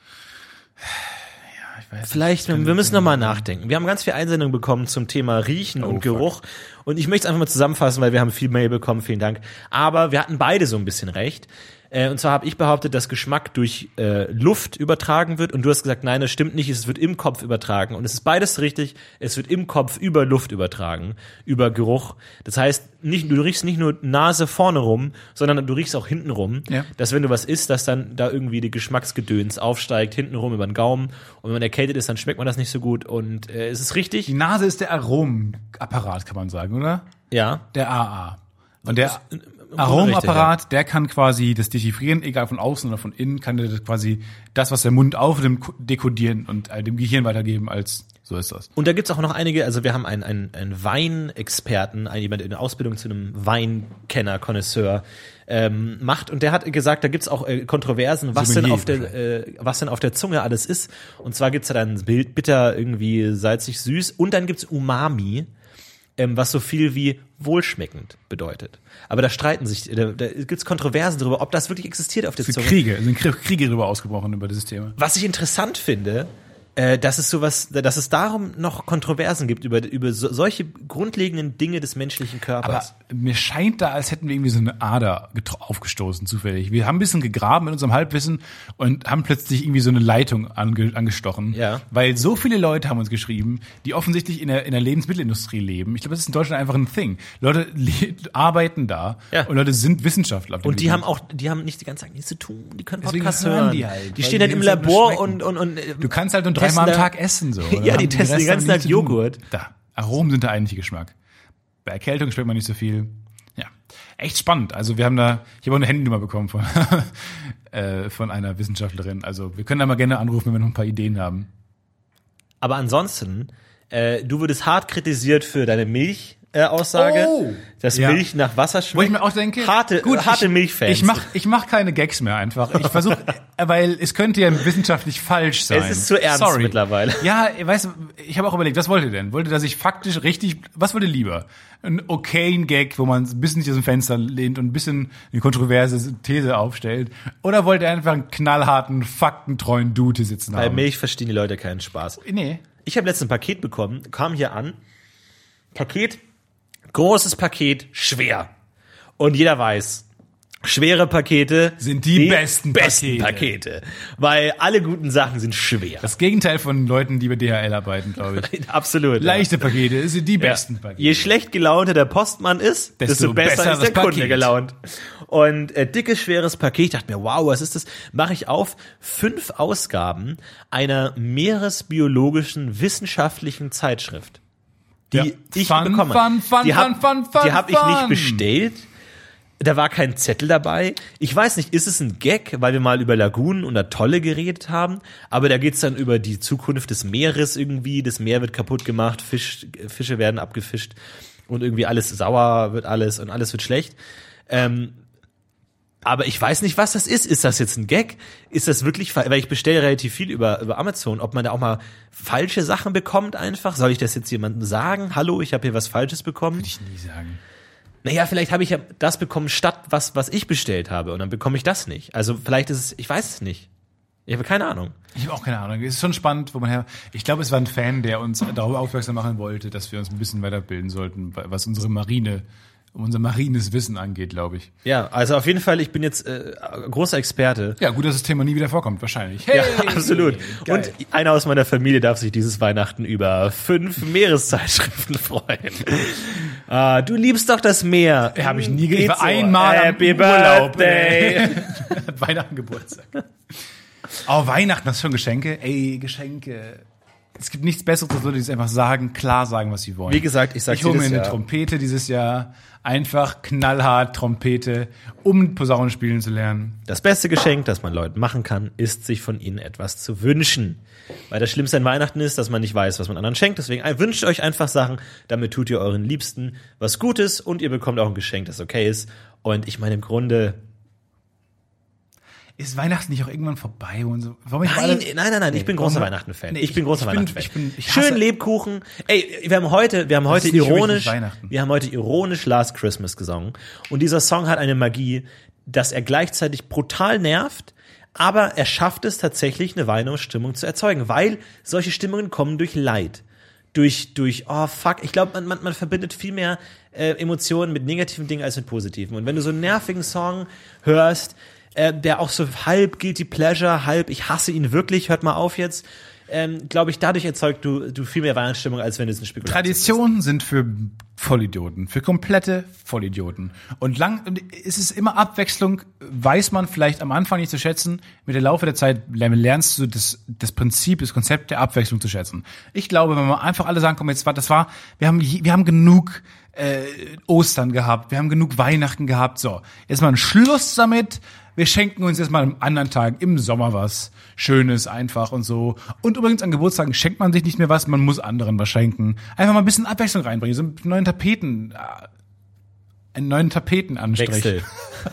Ja, ich weiß vielleicht, wir, wir müssen nochmal nachdenken. Wir haben ganz viel Einsendungen bekommen zum Thema Riechen Oh, und fuck. Geruch. Und ich möchte es einfach mal zusammenfassen, weil wir haben viel Mail bekommen, vielen Dank. Aber wir hatten beide so ein bisschen recht. Äh, und zwar habe ich behauptet, dass Geschmack durch äh, Luft übertragen wird. Und du hast gesagt, nein, das stimmt nicht, es wird im Kopf übertragen. Und es ist beides richtig, es wird im Kopf über Luft übertragen, über Geruch. Das heißt, nicht, du riechst nicht nur Nase vorne rum, sondern du riechst auch hinten rum. Ja. Dass wenn du was isst, dass dann da irgendwie die Geschmacksgedöns aufsteigt, hinten rum über den Gaumen. Und wenn man erkältet ist, dann schmeckt man das nicht so gut. Und äh, es ist richtig. Die Nase ist der Aromapparat, kann man sagen, oder? Ja. Der A A. Und der Richtig, Aromapparat, der kann quasi das dechiffrieren, egal von außen oder von innen, kann der das quasi das, was der Mund aufnimmt, dekodieren und äh, dem Gehirn weitergeben als, so ist das. Und da gibt's auch noch einige, also wir haben einen, einen, einen Weinexperten, einen, jemand in der Ausbildung zu einem Weinkenner, Connoisseur, ähm, macht. Und der hat gesagt, da gibt's auch äh, Kontroversen, was denn, Sommelier auf der, äh, was denn auf der Zunge alles ist. Und zwar gibt's da dann Bild, bitter, irgendwie salzig, süß. Und dann gibt's Umami, ähm, was so viel wie wohlschmeckend bedeutet. Aber da streiten sich, da, da gibt's Kontroversen darüber, ob das wirklich existiert auf der Es sind Zunge. Kriege, es sind Kriege darüber ausgebrochen über dieses Thema. Was ich interessant finde, äh, dass es sowas, dass es darum noch Kontroversen gibt über über so, solche grundlegenden Dinge des menschlichen Aber Körpers. mir scheint da, als hätten wir irgendwie so eine Ader getro- aufgestoßen, zufällig. Wir haben ein bisschen gegraben in unserem Halbwissen und haben plötzlich irgendwie so eine Leitung ange- angestochen. Ja. Weil so viele Leute haben uns geschrieben, die offensichtlich in der, in der Lebensmittelindustrie leben. Ich glaube, das ist in Deutschland einfach ein Thing. Leute le- arbeiten da Ja. und Leute sind Wissenschaftler. auf dem Und die Gebiet. haben auch, die haben nicht die ganze Zeit nichts zu tun. Die können Deswegen Podcasts hören hören. die halt, die weil stehen die dann im uns halt Labor beschmecken. und und und. Du kannst halt nur testen dreimal am da- Tag essen, so. Ja, die Haben testen den Rest ganzen haben Tag nichts zu tun. Joghurt. Da. Aromen sind der eigentliche Geschmack. Bei Erkältung schmeckt man nicht so viel. Ja. Echt spannend. Also wir haben da, ich habe auch eine Handynummer bekommen von, äh, von einer Wissenschaftlerin. Also wir können da mal gerne anrufen, wenn wir noch ein paar Ideen haben. Aber ansonsten, äh, du wurdest hart kritisiert für deine Milch. Äh, Aussage, Oh! dass Ja. Milch nach Wasser schmeckt. Wo ich mir auch denke, harte, gut, harte ich, Milchfans. Ich mach, ich mach keine Gags mehr einfach. Ich versuche, weil es könnte ja wissenschaftlich falsch sein. Es ist zu ernst Sorry. mittlerweile. Ja, weißt du, ich habe auch überlegt, was wollt ihr denn? Wollt ihr, dass ich faktisch richtig, was wollt ihr lieber? Ein okayen Gag, wo man ein bisschen sich aus dem Fenster lehnt und ein bisschen eine kontroverse These aufstellt? Oder wollt ihr einfach einen knallharten, faktentreuen Dude hier sitzen Bei haben? Milch verstehen die Leute keinen Spaß. Nee. Ich habe letztens ein Paket bekommen, kam hier an. Paket, großes Paket, schwer. Und jeder weiß, schwere Pakete Sind die besten besten Pakete. Pakete. Weil alle guten Sachen sind schwer. Das Gegenteil von Leuten, die bei D H L arbeiten, glaube ich. Absolut. Leichte Pakete sind die ja. besten Ja. Pakete. Je schlecht gelaunter der Postmann ist, desto, Desto besser, besser ist der das Kunde Paket. gelaunt. Und äh, dickes, schweres Paket, ich dachte mir, wow, was ist das? Mache ich auf, fünf Ausgaben einer meeresbiologischen wissenschaftlichen Zeitschrift, die Ja. ich Fun, bekomme. fun, fun, die hab, fun, fun, fun, die habe ich nicht fun. bestellt. Da war kein Zettel dabei. Ich weiß nicht, ist es ein Gag, weil wir mal über Lagunen und Atolle geredet haben, aber da geht's dann über die Zukunft des Meeres irgendwie, das Meer wird kaputt gemacht, Fisch, Fische werden abgefischt und irgendwie alles sauer wird alles und alles wird schlecht. Ähm, aber ich weiß nicht, was das ist. Ist das jetzt ein Gag? Ist das wirklich, weil ich bestelle relativ viel über, über Amazon, ob man da auch mal falsche Sachen bekommt einfach? Soll ich das jetzt jemandem sagen? Hallo, ich habe hier was Falsches bekommen? Würde ich nie sagen. Naja, vielleicht habe ich ja das bekommen statt was, was ich bestellt habe und dann bekomme ich das nicht. Also vielleicht ist es, ich weiß es nicht. Ich habe keine Ahnung. Ich habe auch keine Ahnung. Es ist schon spannend, wo man her. Ich glaube, es war ein Fan, der uns darauf aufmerksam machen wollte, dass wir uns ein bisschen weiterbilden sollten, was unsere Marine, unser marines Wissen angeht, glaube ich. Ja, also auf jeden Fall, ich bin jetzt äh, großer Experte. Ja, gut, dass das Thema nie wieder vorkommt, wahrscheinlich. Hey, ja, absolut. Geil. Und einer aus meiner Familie darf sich dieses Weihnachten über fünf Meereszeitschriften freuen. Ah, du liebst doch das Meer. Ja, habe ich nie gesehen. So. Einmal Happy am Urlaub. Birthday. Hat Weihnachten Geburtstag. Oh, Weihnachten, das ist schon Geschenke. Ey, Geschenke. Es gibt nichts Besseres, als Leute, die es einfach sagen, klar sagen, was sie wollen. Wie gesagt, ich sag Ich hole mir jedes eine Jahr. Trompete dieses Jahr. Einfach knallhart Trompete, um Posaune spielen zu lernen. Das beste Geschenk, das man Leuten machen kann, ist, sich von ihnen etwas zu wünschen. Weil das Schlimmste an Weihnachten ist, dass man nicht weiß, was man anderen schenkt. Deswegen wünscht euch einfach Sachen, damit tut ihr euren Liebsten was Gutes und ihr bekommt auch ein Geschenk, das okay ist. Und ich meine, im Grunde... Ist Weihnachten nicht auch irgendwann vorbei? Und so? Warum ich Nein, alle- nein, nein, nein, ich bin großer warum- Weihnachten-Fan. Nee, ich bin großer ich bin- Weihnachten-Fan. ich bin- ich hasse- Schön Lebkuchen. Ey, wir haben heute, wir haben heute ist nicht wirklich ironisch, Weihnachten. wir haben heute ironisch Last Christmas gesungen. Und dieser Song hat eine Magie, dass er gleichzeitig brutal nervt, aber er schafft es tatsächlich, eine Weihnachtsstimmung zu erzeugen, weil solche Stimmungen kommen durch Leid. Durch, durch, oh fuck, ich glaube, man, man, man verbindet viel mehr äh, Emotionen mit negativen Dingen als mit positiven. Und wenn du so einen nervigen Song hörst, äh, der auch so halb Guilty Pleasure, halb ich hasse ihn wirklich, hört mal auf jetzt, ähm, glaube ich, dadurch erzeugt du, du viel mehr Weihnachtsstimmung, als wenn es ein Spekulation Traditionen sind für Vollidioten, für komplette Vollidioten. Und lang und es ist immer Abwechslung, weiß man vielleicht am Anfang nicht zu schätzen. Mit der Laufe der Zeit lernst du das, das Prinzip, das Konzept der Abwechslung zu schätzen. Ich glaube, wenn wir einfach alle sagen, komm, jetzt war, das war, wir haben, wir haben genug äh, Ostern gehabt, wir haben genug Weihnachten gehabt, so, jetzt mal ein Schluss damit. Wir schenken uns jetzt mal am anderen Tag im Sommer was Schönes, einfach und so. Und übrigens an Geburtstagen schenkt man sich nicht mehr was, man muss anderen was schenken. Einfach mal ein bisschen Abwechslung reinbringen, so einen neuen Tapeten, äh, einen neuen Tapetenanstrich. Wechsel.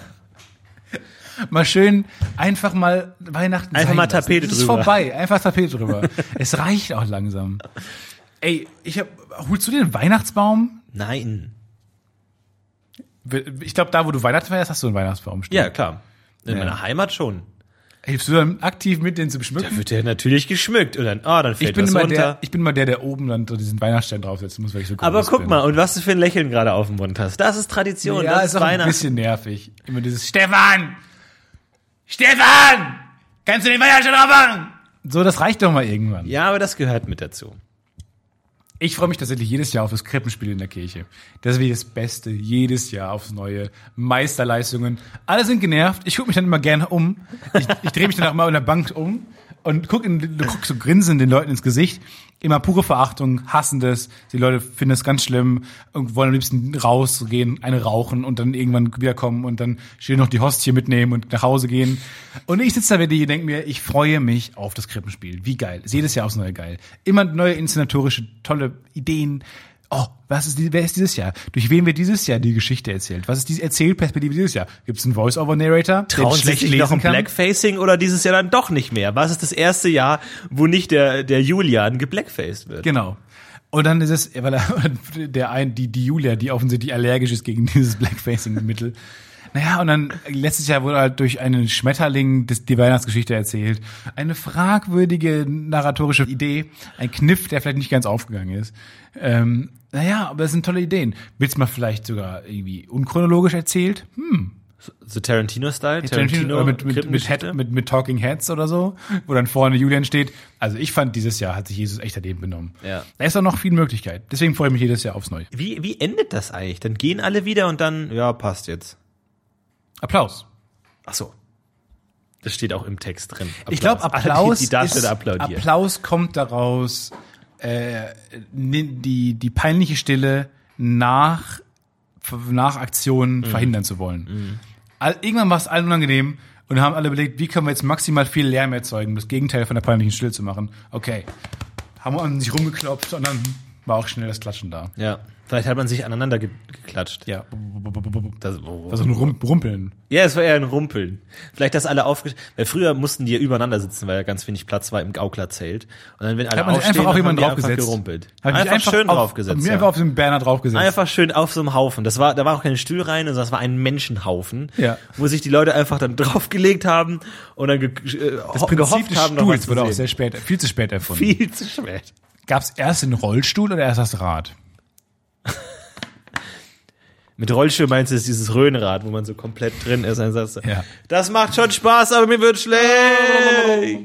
Mal schön, einfach mal Weihnachten Einfach sein mal lassen. Tapete Es ist drüber. vorbei, einfach Tapete drüber. Es reicht auch langsam. Ey, ich hab, holst du dir einen Weihnachtsbaum? Nein. Ich glaube, da, wo du Weihnachten feierst, hast du einen Weihnachtsbaum stehen. Ja, klar. In Ja. meiner Heimat schon. Hilfst du dann aktiv mit, den zu Da beschmücken? wird der natürlich geschmückt und dann, ah, dann fällt Ich bin was immer runter. der, ich bin mal der, der oben dann so diesen Weihnachtsstern draufsetzen muss, weil ich so groß Aber guck bin. mal, und was du für ein Lächeln gerade auf dem Mund hast. Das ist Tradition, Ja, das ist ist auch ein Weihnachten. bisschen nervig. Immer dieses Stefan! Stefan! Kannst du den Weihnachtsstern drauf machen? So, das reicht doch mal irgendwann. Ja, aber das gehört mit dazu. Ich freue mich tatsächlich jedes Jahr auf das Krippenspiel in der Kirche. Das ist wie das Beste, jedes Jahr aufs neue. Meisterleistungen. Alle sind genervt. Ich gucke mich dann immer gerne um. Ich, ich drehe mich dann auch mal in der Bank um und guck in, du guckst so grinsend den Leuten ins Gesicht. Immer pure Verachtung, hassen das. Die Leute finden es ganz schlimm und wollen am liebsten rausgehen, eine rauchen und dann irgendwann wiederkommen und dann schön noch die Hostie mitnehmen und nach Hause gehen. Und ich sitze da wirklich und denke mir, ich freue mich auf das Krippenspiel. Wie geil. Ist jedes Jahr aufs Neue geil. Immer neue inszenatorische, tolle Ideen. Oh, was ist die, wer ist dieses Jahr? Durch wen wird dieses Jahr die Geschichte erzählt? Was ist die Erzählperspektive dieses Jahr? Gibt es einen Voice-Over-Narrator, der Trauen Sie schlecht sich noch lesen ein kann? Blackfacing oder dieses Jahr dann doch nicht mehr? Was ist das erste Jahr, wo nicht der, der Julian geblackfaced wird? Genau. Und dann ist es, weil er, der ein, die, die Julia, die offensichtlich allergisch ist gegen dieses Blackfacing-Mittel. Naja, und dann letztes Jahr wurde halt durch einen Schmetterling das, die Weihnachtsgeschichte erzählt. Eine fragwürdige narratorische Idee, ein Kniff, der vielleicht nicht ganz aufgegangen ist. Ähm, naja, aber es sind tolle Ideen. Willst du mal vielleicht sogar irgendwie unchronologisch erzählt? Hm. So Tarantino-Style? Tarantino, oder mit, mit, mit, Krippengeschichte? Head, mit, mit Talking Heads oder so, wo dann vorne Julian steht. Also ich fand, dieses Jahr hat sich Jesus echt daneben benommen. Ja. Da ist auch noch viel Möglichkeit. Deswegen freue ich mich jedes Jahr aufs Neue. Wie, wie endet das eigentlich? Dann gehen alle wieder und dann, ja, passt jetzt. Applaus. Ach so. Das steht auch im Text drin. Ich glaube, Alle, Applaus, die, die Darsteller ist, applaudieren. Applaus kommt daraus, äh, die, die peinliche Stille nach, nach Aktionen Mhm. verhindern zu wollen. All, irgendwann war es allen unangenehm und haben alle überlegt, wie können wir jetzt maximal viel Lärm erzeugen, um das Gegenteil von der peinlichen Stille zu machen. Okay. Haben wir an sich rumgeklopft und dann war auch schnell das Klatschen da. Ja. Vielleicht hat man sich aneinander ge- geklatscht. Ja. Das, Also ein Rum- Rumpeln. Ja, es war eher ein Rumpeln. Vielleicht, dass alle aufgestellt, weil früher mussten die ja übereinander sitzen, weil ja ganz wenig Platz war im Gauklerzelt. Und dann, wenn alle Hat man sich aufstehen, einfach auf dann haben jemanden die einfach draufgesetzt. gerumpelt. Hab ich Einfach, einfach schön auf, draufgesetzt. Mir Ja. einfach auf den Berner draufgesetzt. Einfach schön auf so einem Haufen. Das war, da war auch keine Stühlreihen, sondern das war ein Menschenhaufen, Ja. wo sich die Leute einfach dann draufgelegt haben und dann ge äh, Das ho- Prinzip gehofft des haben, noch was Stuhls zu wurde auch sehen. sehr spät, viel zu spät erfunden. Viel zu spät. Gab's erst den Rollstuhl oder erst das Rad? Mit Rollstuhl meinst du ist dieses Röhnrad, wo man so komplett drin ist. Dann sagst du, Ja. das macht schon Spaß, aber mir wird schlecht.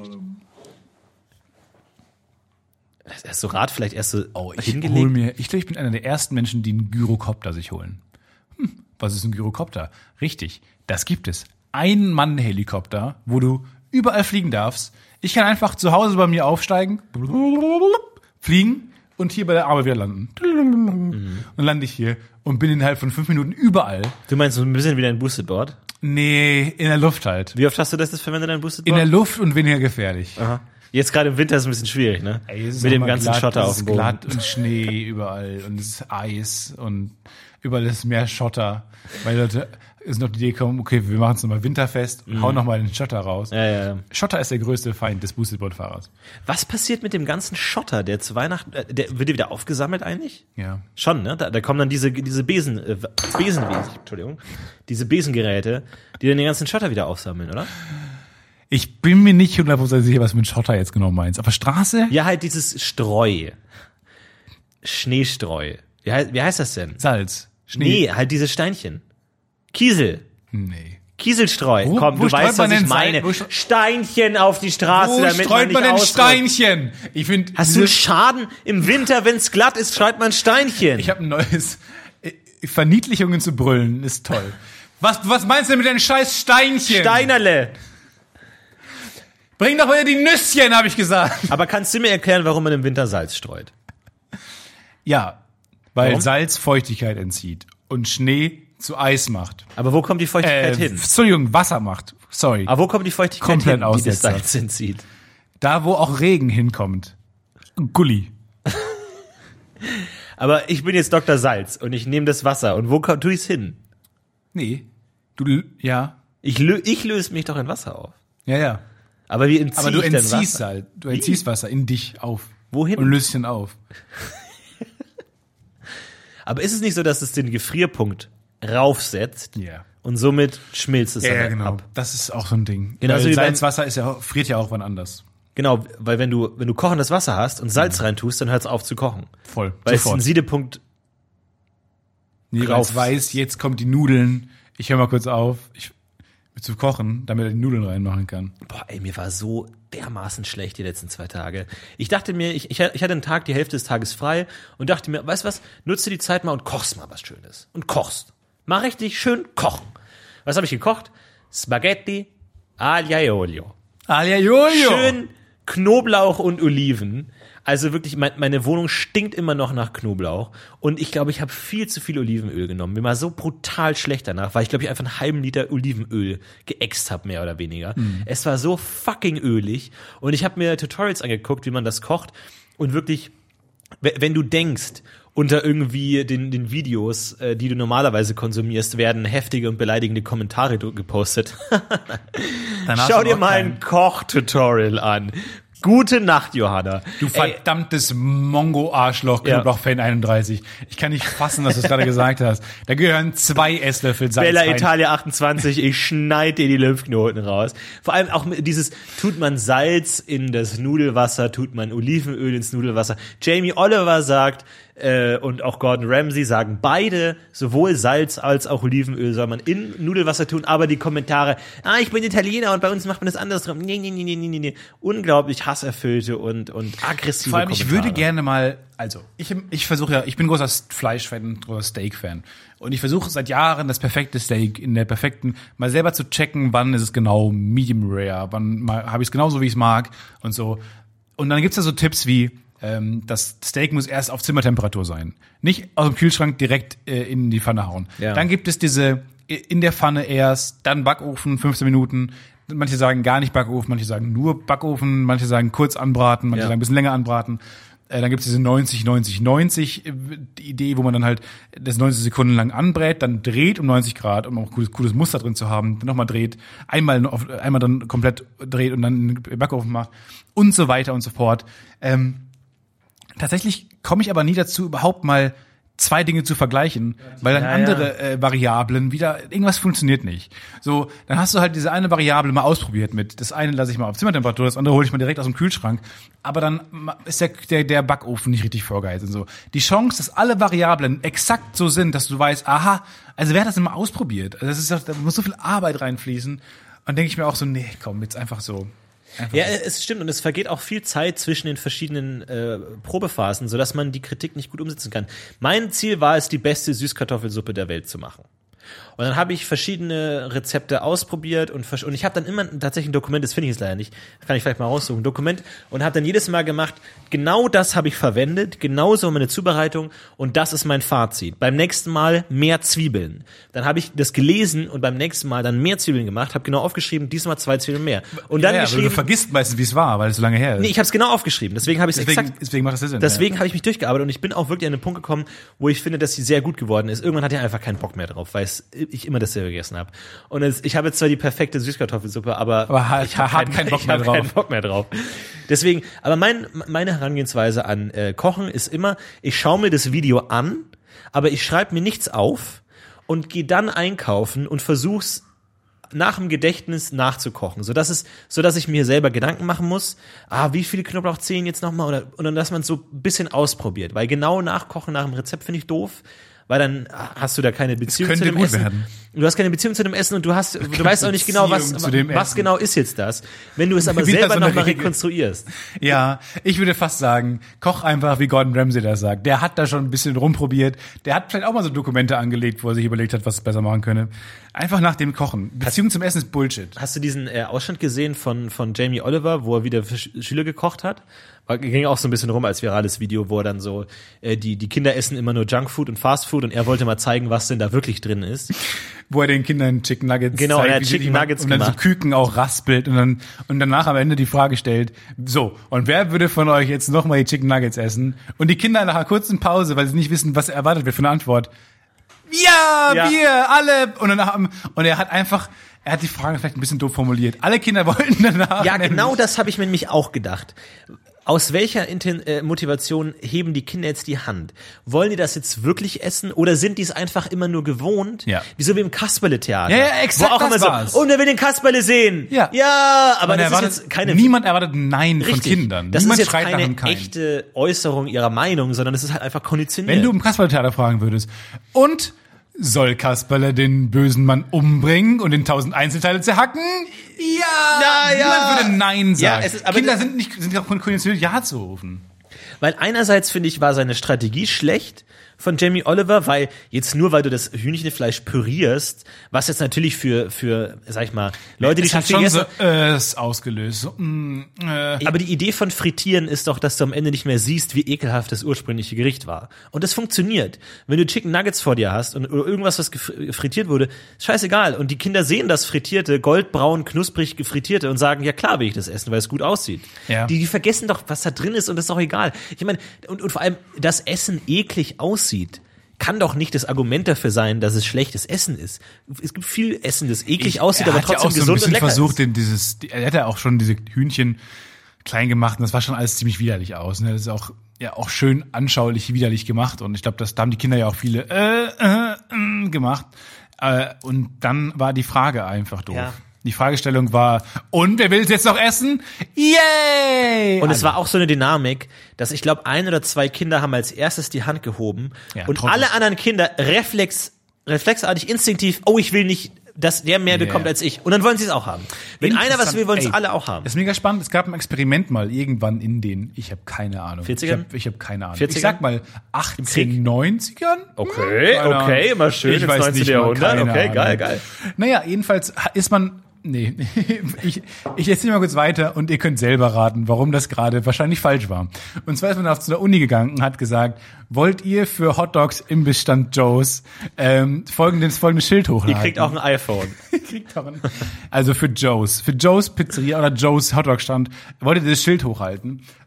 Erst so Rad vielleicht erst so Oh, ich hingelegt. hol mir, ich glaube, ich bin einer der ersten Menschen, die einen Gyrokopter sich holen. Hm, was ist ein Gyrokopter? Richtig, das gibt es. Ein Mann-Helikopter, wo du überall fliegen darfst. Ich kann einfach zu Hause bei mir aufsteigen, fliegen und hier bei der Arbeit wieder landen. Mhm. Und lande ich hier und bin innerhalb von fünf Minuten überall. Du meinst so ein bisschen wie dein Boosted Board? Nee, in der Luft halt. Wie oft hast du das jetzt verwendet, dein Boosted In Board? der Luft und weniger gefährlich. Aha. Jetzt gerade im Winter ist es ein bisschen schwierig, ne? Ey, es ist Mit dem noch mal ganzen glatt, Schotter es auf ist dem Boden. glatt und Schnee überall und es ist Eis und überall ist mehr Schotter, weil Leute ist noch die Idee kommen, okay, wir machen es nochmal winterfest, mhm. hauen nochmal den Schotter raus. Ja, ja, ja. Schotter ist der größte Feind des Boostedboard-Fahrers. Was passiert mit dem ganzen Schotter, der zu Weihnachten, äh, der wird der wieder aufgesammelt eigentlich? Ja. Schon, ne? Da, da kommen dann diese diese Besen, äh, Besenwesen, Entschuldigung, diese Besengeräte, die dann den ganzen Schotter wieder aufsammeln, oder? Ich bin mir nicht hundertprozentig sicher, was du mit Schotter jetzt genau meinst. Auf der Straße? Ja, halt dieses Streu. Schneestreu. Wie, hei- wie heißt das denn? Salz. Schnee. Nee, halt diese Steinchen. Kiesel. Nee. Kieselstreu. Wo- Komm, wo du weißt, streut man was ich denn meine. Salz? Wo stre- Steinchen auf die Straße, Wo damit streut man man nicht denn ausrutscht. Steinchen? Ich finde, Hast du einen Schaden? Im Winter, wenn es glatt ist, streut man Steinchen. ich habe ein neues äh, Verniedlichungen zu brüllen, ist toll. Was, was meinst du denn mit deinen scheiß Steinchen? Steinerle. Bring doch wieder die Nüsschen, habe ich gesagt. Aber kannst du mir erklären, warum man im Winter Salz streut? Ja, weil Warum? Salz Feuchtigkeit entzieht und Schnee zu Eis macht. Aber wo kommt die Äh, Feuchtigkeit hin? Entschuldigung, Wasser macht. Sorry. Aber wo kommt die Feuchtigkeit Komplett hin, die das Aussetzer. Salz entzieht? Da, wo auch Regen hinkommt. Gulli. Aber ich bin jetzt Doktor Salz und ich nehme das Wasser. Und wo ko- tue ich's hin? Nee. Du, l- ja. Ich, lö ich löse mich doch in Wasser auf. Ja, ja. Aber wie entziehe Aber du ich denn entziehst Wasser? halt. Du entziehst Wasser in dich auf. Wohin? Und löst ihn auf. Aber ist es nicht so, dass es den Gefrierpunkt raufsetzt Ja. und somit schmilzt es dann ab? Das ist auch so ein Ding. Genau, Weil so wie beim- Salzwasser ist ja, friert ja auch wann anders. Genau, weil wenn du wenn du kochendes Wasser hast und Salz reintust, dann hört es auf zu kochen. Voll. Weil es Sofort. einen Siedepunkt. Nee, drauf. ich weiß, jetzt kommt die Nudeln. Ich höre mal kurz auf, ich, zu kochen, damit er die Nudeln reinmachen kann. Boah, ey, mir war so dermaßen schlecht die letzten zwei Tage. Ich dachte mir, ich, ich ich hatte einen Tag, die Hälfte des Tages frei und dachte mir, weißt du was, nutze die Zeit mal und kochst mal was Schönes. Und kochst. Mal richtig schön kochen. Was habe ich gekocht? Spaghetti aglio olio. Alia Jojo! Schön Knoblauch und Oliven. Also wirklich, mein, meine Wohnung stinkt immer noch nach Knoblauch. Und ich glaube, ich habe viel zu viel Olivenöl genommen. Mir war so brutal schlecht danach, weil ich glaube, ich einfach einen halben Liter Olivenöl geäxt habe, mehr oder weniger. Mhm. Es war so fucking ölig. Und ich habe mir Tutorials angeguckt, wie man das kocht. Und wirklich, wenn du denkst, unter irgendwie den, den Videos, äh, die du normalerweise konsumierst, werden heftige und beleidigende Kommentare gepostet. Danach Schau ist dir auch mal kein- ein Kochtutorial an. Gute Nacht, Johanna. Du verdammtes Mongo-Arschloch, Ja. Knoblauch-Fan einunddreißig. Ich kann nicht fassen, dass du es gerade gesagt hast. Da gehören zwei Esslöffel Salz Bella rein. Italia achtundzwanzig, ich schneide dir die Lymphknoten raus. Vor allem auch mit dieses, tut man Salz in das Nudelwasser, tut man Olivenöl ins Nudelwasser. Jamie Oliver sagt, äh, und auch Gordon Ramsay sagen beide, sowohl Salz als auch Olivenöl soll man in Nudelwasser tun, aber die Kommentare, ah, ich bin Italiener und bei uns macht man das anders drum. Nee, nee, nee, nee, nee, nee. Unglaublich hasserfüllte und, und aggressive Vor allem, ich Kommentare. würde gerne mal, also, ich, ich versuche ja, ich bin großer Fleischfan, großer Steak-Fan. Und ich versuche seit Jahren das perfekte Steak in der perfekten, mal selber zu checken, wann ist es genau medium rare, wann mal habe ich es genauso, wie ich es mag und so. Und dann gibt's da so Tipps wie, ähm, das Steak muss erst auf Zimmertemperatur sein. Nicht aus dem Kühlschrank direkt äh, in die Pfanne hauen. Ja. Dann gibt es diese, in der Pfanne erst, dann Backofen, fünfzehn Minuten. Manche sagen gar nicht Backofen, manche sagen nur Backofen, manche sagen kurz anbraten, manche Ja. sagen ein bisschen länger anbraten. Äh, dann gibt's diese neunzig neunzig neunzig Idee, wo man dann halt das neunzig Sekunden lang anbrät, dann dreht um neunzig Grad, um auch cooles, cooles Muster drin zu haben, dann nochmal dreht, einmal auf, einmal dann komplett dreht und dann den Backofen macht und so weiter und so fort. Ähm, tatsächlich komme ich aber nie dazu, überhaupt mal zwei Dinge zu vergleichen, weil dann ja, andere ja. Äh, Variablen wieder, irgendwas funktioniert nicht. So, dann hast du halt diese eine Variable mal ausprobiert mit, das eine lasse ich mal auf Zimmertemperatur, das andere hole ich mal direkt aus dem Kühlschrank, aber dann ist der, der, der Backofen nicht richtig vorgeheizt und so. Die Chance, dass alle Variablen exakt so sind, dass du weißt, aha, also wer hat das denn mal ausprobiert? Also das ist doch, da muss so viel Arbeit reinfließen. Und denke ich mir auch so, nee, komm, jetzt einfach so. Einfach ja, so. es stimmt und es vergeht auch viel Zeit zwischen den verschiedenen äh, Probephasen, sodass man die Kritik nicht gut umsetzen kann. Mein Ziel war es, die beste Süßkartoffelsuppe der Welt zu machen. Und dann habe ich verschiedene Rezepte ausprobiert und vers- und ich habe dann immer tatsächlich ein Dokument, das finde ich jetzt leider nicht, kann ich vielleicht mal raussuchen, ein Dokument und habe dann jedes Mal gemacht, genau das habe ich verwendet, genauso meine Zubereitung und das ist mein Fazit. Beim nächsten Mal mehr Zwiebeln. Dann habe ich das gelesen und beim nächsten Mal dann mehr Zwiebeln gemacht, habe genau aufgeschrieben, diesmal zwei Zwiebeln mehr. Und dann ja, ja, geschrieben, du vergisst meistens, wie es war, weil es so lange her ist. nee, ich habe es genau aufgeschrieben, deswegen habe ich es deswegen, exakt deswegen macht das Sinn. Deswegen habe ich mich durchgearbeitet und ich bin auch wirklich an den Punkt gekommen, wo ich finde, dass sie sehr gut geworden ist. Irgendwann hatte ich einfach keinen Bock mehr drauf, weil es, ich immer dasselbe gegessen habe. Und es, ich habe jetzt zwar die perfekte Süßkartoffelsuppe, aber, aber halt, ich habe hab keinen, keinen Bock ich mehr hab drauf. keinen Bock mehr drauf. Deswegen, aber mein, meine Herangehensweise an äh, Kochen ist immer, ich schaue mir das Video an, aber ich schreibe mir nichts auf und gehe dann einkaufen und versuch's nach dem Gedächtnis nachzukochen, so dass es, so dass ich mir selber Gedanken machen muss, ah, wie viele Knoblauchzehen jetzt nochmal oder, oder dass man es so ein bisschen ausprobiert, weil genau nachkochen nach dem Rezept finde ich doof, weil dann hast du da keine Beziehung könnte zu dem gut Essen. Werden. Du hast keine Beziehung zu dem Essen und du hast, du weißt auch nicht genau, was, Beziehung zu dem was Essen. genau ist jetzt das, wenn du es aber Wieder selber so eine nochmal Regel. rekonstruierst. Ja, ich würde fast sagen, koch einfach, wie Gordon Ramsay das sagt. Der hat da schon ein bisschen rumprobiert. Der hat vielleicht auch mal so Dokumente angelegt, wo er sich überlegt hat, was er besser machen könne. Einfach nach dem Kochen. Beziehung zum Essen ist Bullshit. Hast du diesen äh, Ausschnitt gesehen von von Jamie Oliver, wo er wieder für Sch- Schüler gekocht hat? War, ging auch so ein bisschen rum als virales Video, wo er dann so, äh, die die Kinder essen immer nur Junkfood und Fastfood und er wollte mal zeigen, was denn da wirklich drin ist. Wo er den Kindern Chicken Nuggets Genau, zeigt, er hat wie sie Chicken die machen Nuggets und dann gemacht. so Küken auch raspelt und dann und danach am Ende die Frage stellt, so, und wer würde von euch jetzt nochmal die Chicken Nuggets essen? Und die Kinder nach einer kurzen Pause, weil sie nicht wissen, was erwartet wird für eine Antwort, ja, Ja. wir, alle. Und danach, und er hat einfach, er hat die Frage vielleicht ein bisschen doof formuliert. Alle Kinder wollten danach. Ja, nämlich- genau das habe ich mir nämlich auch gedacht. Aus welcher Inten äh, Motivation heben die Kinder jetzt die Hand? Wollen die das jetzt wirklich essen oder sind die es einfach immer nur gewohnt? Ja. Wie so wie im Kasperle-Theater. Ja, ja, exakt Wo auch das immer so, war's. und wer will den Kasperle sehen? Ja. Ja, aber Man das erwartet, ist jetzt keine... niemand erwartet Nein von Richtig. Kindern. Das Niemand ist jetzt schreit nach keine einem Kein. echte Äußerung ihrer Meinung, sondern es ist halt einfach konditioniert. Wenn du im Kasperle-Theater fragen würdest, und soll Kasperle den bösen Mann umbringen und in tausend Einzelteile zerhacken? Ja! Ja, ja. Niemand würde Nein Ja, sagen. es ist- aber Kinder das- sind nicht, sind auch konditioniert, Ja zu rufen. Weil einerseits, finde ich, war seine Strategie schlecht von Jamie Oliver, weil jetzt nur, weil du das Hühnchenfleisch pürierst, was jetzt natürlich für, für, sag ich mal, Leute, die Es schon hat viel schon gegessen so, äh, es ausgelöst. So, mm, äh. Aber die Idee von Frittieren ist doch, dass du am Ende nicht mehr siehst, wie ekelhaft das ursprüngliche Gericht war. Und das funktioniert. Wenn du Chicken Nuggets vor dir hast und oder irgendwas, was gef- frittiert wurde, ist scheißegal. Und die Kinder sehen das Frittierte, goldbraun, knusprig gefrittierte und sagen, ja klar will ich das essen, weil es gut aussieht. Ja. Die, die vergessen doch, was da drin ist und das ist doch egal. Ich meine, und, und vor allem, dass Essen eklig aussieht, kann doch nicht das Argument dafür sein, dass es schlechtes Essen ist. Es gibt viel Essen, das eklig aussieht, er aber hat ja trotzdem auch so ein gesund und bisschen lecker versucht, ist. den, dieses, die- er hat ja auch schon diese Hühnchen klein gemacht und das war schon alles ziemlich widerlich aus. Ne? Das ist auch, ja, auch schön anschaulich widerlich gemacht und ich glaube, das, da haben die Kinder ja auch viele äh, äh, äh, gemacht. Äh, und dann war die Frage einfach doof. Ja. Die Fragestellung war, und wer will es jetzt noch essen? Yay! Und es war auch so eine Dynamik, dass ich glaube, ein oder zwei Kinder haben als erstes die Hand gehoben Ja, und Trottel. alle anderen Kinder reflex, reflexartig, instinktiv, oh, ich will nicht, dass der mehr bekommt Ja. als ich. Und dann wollen sie es auch haben. Wenn einer was will, wollen es Ey, alle auch haben. Das ist mega spannend. Es gab ein Experiment mal irgendwann in den, ich habe keine Ahnung. vierzigern? Ich habe ich hab keine Ahnung. vierzigern? Ich sag mal achtzehn neunzigern? Okay, Keine Ahnung. okay, immer schön Ich ins weiß neunzehnten nicht mal, Jahrhundert. keine Okay, Ahnung. geil, geil. Naja, jedenfalls ist man, nee, ich, ich erzähle mal kurz weiter und ihr könnt selber raten, warum das gerade wahrscheinlich falsch war. Und zwar ist man auf zu der Uni gegangen und hat gesagt, wollt ihr für Hotdogs im Bestand Joe's ähm, folgendes, folgendes Schild hochladen? Ihr kriegt auch ein iPhone. Kriegt auch ein- Also für Joe's, für Joe's Pizzeria oder Joe's Hotdog-Stand wollte das Schild hochhalten.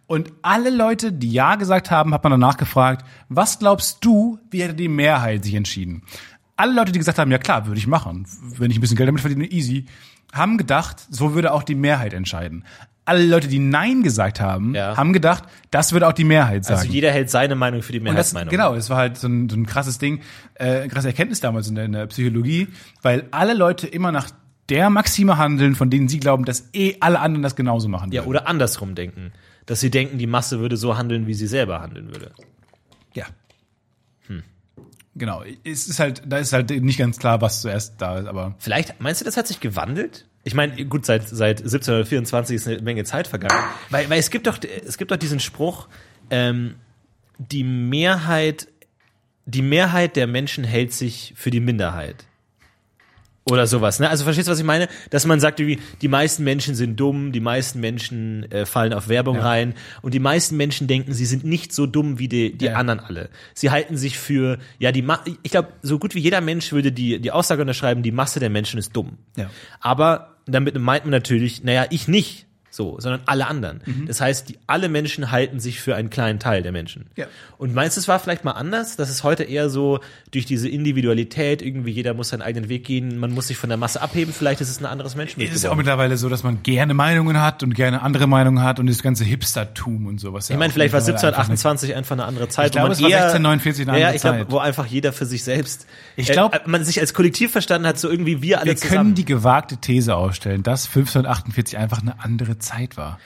Und alle Leute, die Ja gesagt haben, hat man danach gefragt, was glaubst du, wie hätte die Mehrheit sich entschieden? Alle Leute, die gesagt haben, ja klar, würde ich machen, wenn ich ein bisschen Geld damit verdiene, easy, haben gedacht, so würde auch die Mehrheit entscheiden. Alle Leute, die Nein gesagt haben, ja. haben gedacht, das würde auch die Mehrheit sagen. Also jeder hält seine Meinung für die Mehrheitsmeinung. Genau, das war halt so ein, so ein krasses Ding, äh, krasse Erkenntnis damals in der, in der Psychologie, weil alle Leute immer nach der Maxime handeln, von denen sie glauben, dass eh alle anderen das genauso machen würden. Ja, oder andersrum denken. Dass sie denken, die Masse würde so handeln, wie sie selber handeln würde. Ja. Hm. Genau. Es ist halt, da ist halt nicht ganz klar, was zuerst da ist, aber. Vielleicht, meinst du, das hat sich gewandelt? Ich meine, gut, seit, seit siebzehnhundertvierundzwanzig ist eine Menge Zeit vergangen. Weil, weil es gibt doch, es gibt doch diesen Spruch, ähm, die Mehrheit, die Mehrheit der Menschen hält sich für die Minderheit. Oder sowas, ne? Also verstehst du, was ich meine? Dass man sagt, wie die meisten Menschen sind dumm, die meisten Menschen äh, fallen auf Werbung ja. rein und die meisten Menschen denken, sie sind nicht so dumm wie die, die ja. anderen alle. Sie halten sich für, ja, die Ma- ich glaube, so gut wie jeder Mensch würde die die Aussage unterschreiben, die Masse der Menschen ist dumm. Ja. Aber damit meint man natürlich, naja, ich nicht. So, sondern alle anderen. Mhm. Das heißt, die, alle Menschen halten sich für einen kleinen Teil der Menschen. Ja. Und meinst du, es war vielleicht mal anders? Dass es heute eher so durch diese Individualität, irgendwie jeder muss seinen eigenen Weg gehen, man muss sich von der Masse abheben, vielleicht ist es ein anderes Menschenbild. Es ist auch mittlerweile so, dass man gerne Meinungen hat und gerne andere Meinungen hat und das ganze Hipstertum und sowas. Ich meine, vielleicht war siebzehnhundertachtundzwanzig einfach, einfach eine andere Zeit. Ich glaube, es war sechzehnhundertneunundvierzig eine ja, andere ich glaub, Zeit. Wo einfach jeder für sich selbst, ich glaub, äh, man sich als Kollektiv verstanden hat, so irgendwie wir alle wir zusammen. Wir können die gewagte These aufstellen, dass fünfzehnhundertachtundvierzig einfach eine andere Zeit war.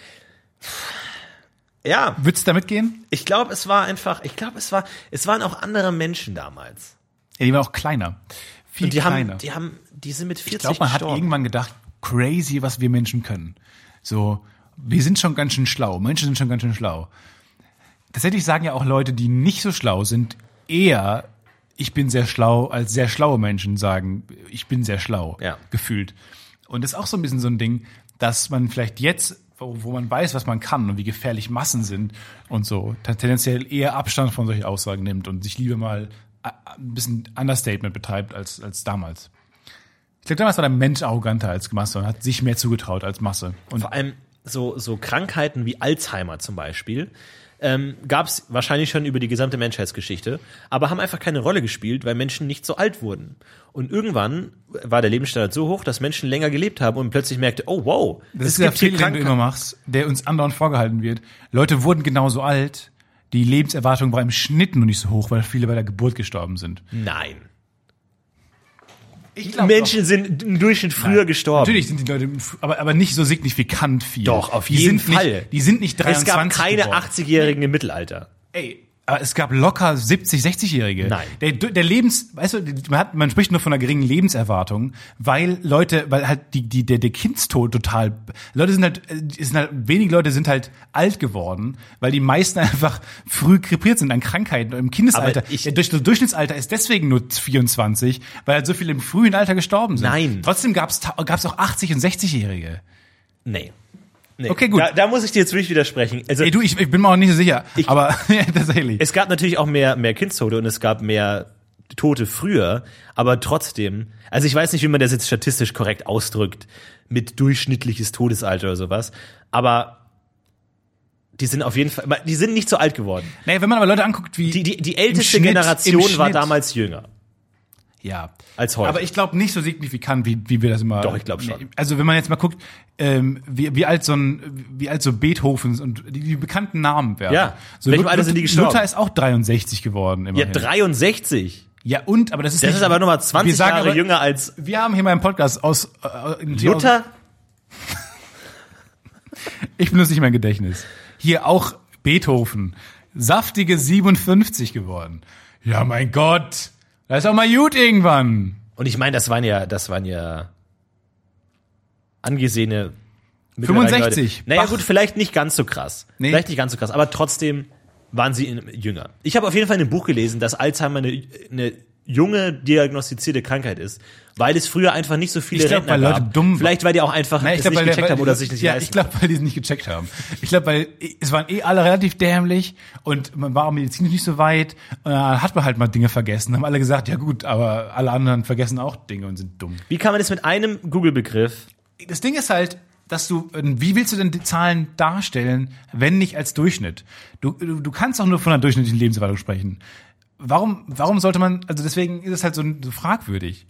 Ja. Würdest du damit gehen? Ich glaube, es war einfach, ich glaube, es war, es waren auch andere Menschen damals. Ja, die waren auch kleiner. Viel und die kleiner. Haben, die haben, die sind mit vierzig Ich glaube, man gestorben. hat irgendwann gedacht, crazy, was wir Menschen können. So, wir sind schon ganz schön schlau. Menschen sind schon ganz schön schlau. Tatsächlich sagen ja auch Leute, die nicht so schlau sind, eher, ich bin sehr schlau, als sehr schlaue Menschen sagen, ich bin sehr schlau. Ja. Gefühlt. Und das ist auch so ein bisschen so ein Ding, dass man vielleicht jetzt, wo man weiß, was man kann und wie gefährlich Massen sind und so, tendenziell eher Abstand von solchen Aussagen nimmt und sich lieber mal ein bisschen Understatement betreibt als als damals. Ich glaube, damals war der Mensch arroganter als Masse und hat sich mehr zugetraut als Masse. Und vor allem so so Krankheiten wie Alzheimer zum Beispiel ähm, gab es wahrscheinlich schon über die gesamte Menschheitsgeschichte, aber haben einfach keine Rolle gespielt, weil Menschen nicht so alt wurden. Und irgendwann war der Lebensstandard so hoch, dass Menschen länger gelebt haben und plötzlich merkte, oh wow, das ist der Fehler, den du immer machst, der uns andauernd vorgehalten wird. Leute wurden genauso alt, die Lebenserwartung war im Schnitt nur nicht so hoch, weil viele bei der Geburt gestorben sind. Nein. Ich glaub, Menschen doch. sind im Durchschnitt früher Nein. gestorben. Natürlich sind die Leute, aber, aber nicht so signifikant viel. Doch, auf die jeden sind Fall. Nicht, die sind nicht dreiundzwanzig Es gab keine geworden. achtzigjährigen im Mittelalter. Ey, aber es gab locker siebzig, sechzigjährige. Nein. Der, der Lebens, weißt du, man hat, man spricht nur von einer geringen Lebenserwartung, weil Leute, weil halt die, die, der, der Kindstod total, Leute sind halt, es sind halt, wenige Leute sind halt alt geworden, weil die meisten einfach früh krepiert sind an Krankheiten im Kindesalter. Ich, der Durchschnittsalter ist deswegen nur vierundzwanzig, weil halt so viele im frühen Alter gestorben sind. Nein. Trotzdem gab's, gab's auch achtzig- und sechzigjährige. Nee. Nee. Okay, gut. Da, da muss ich dir jetzt wirklich widersprechen. Also, Ey, du, ich, ich bin mir auch nicht so sicher, ich, aber ja, tatsächlich. Es gab natürlich auch mehr, mehr Kindstote und es gab mehr Tote früher, aber trotzdem, also ich weiß nicht, wie man das jetzt statistisch korrekt ausdrückt, mit durchschnittliches Todesalter oder sowas, aber die sind auf jeden Fall, die sind nicht so alt geworden. Nee, wenn man aber Leute anguckt, wie die, die, die älteste Schnitt, Generation war damals jünger. Ja. Als heute. Aber ich glaube nicht so signifikant, wie, wie wir das immer. Doch, ich glaube schon. Also wenn man jetzt mal guckt, ähm, wie, wie alt so ein, wie alt so Beethovens und die, die bekannten Namen werden. Ja. So Welchem Alter sind die gestorben? Luther ist auch dreiundsechzig geworden, immerhin. Ja, dreiundsechzig. Ja, und, aber das ist Das nicht, ist aber nochmal zwanzig Jahre aber, jünger als wir haben hier mal im Podcast aus, äh, Luther. Ich benutze nicht mein Gedächtnis. Hier auch Beethoven. Saftige siebenundfünfzig geworden. Ja, mein Gott. Da ist auch mal gut irgendwann. Und ich meine, das waren ja, das waren ja angesehene fünfundsechzig. Leute. Naja, Bach. gut, vielleicht nicht ganz so krass. Nee. Vielleicht nicht ganz so krass, aber trotzdem waren sie in, jünger. Ich habe auf jeden Fall in einem Buch gelesen, dass Alzheimer eine, eine junge diagnostizierte Krankheit ist, weil es früher einfach nicht so viele ich glaub, Rentner weil Leute gab. dumm Vielleicht, weil die auch einfach Nein, ich es glaub, nicht weil gecheckt der, haben oder sich nicht ja, leisten. ich glaube, weil die es nicht gecheckt haben. Ich glaube, weil es waren eh alle relativ dämlich und man war auch medizinisch nicht so weit und dann hat man halt mal Dinge vergessen. Haben alle gesagt, ja gut, aber alle anderen vergessen auch Dinge und sind dumm. Wie kann man das mit einem Google-Begriff? Das Ding ist halt, dass du, wie willst du denn die Zahlen darstellen, wenn nicht als Durchschnitt? Du, du, du kannst auch nur von einer durchschnittlichen Lebenserwartung sprechen. Warum, warum sollte man, also deswegen ist es halt so, so fragwürdig.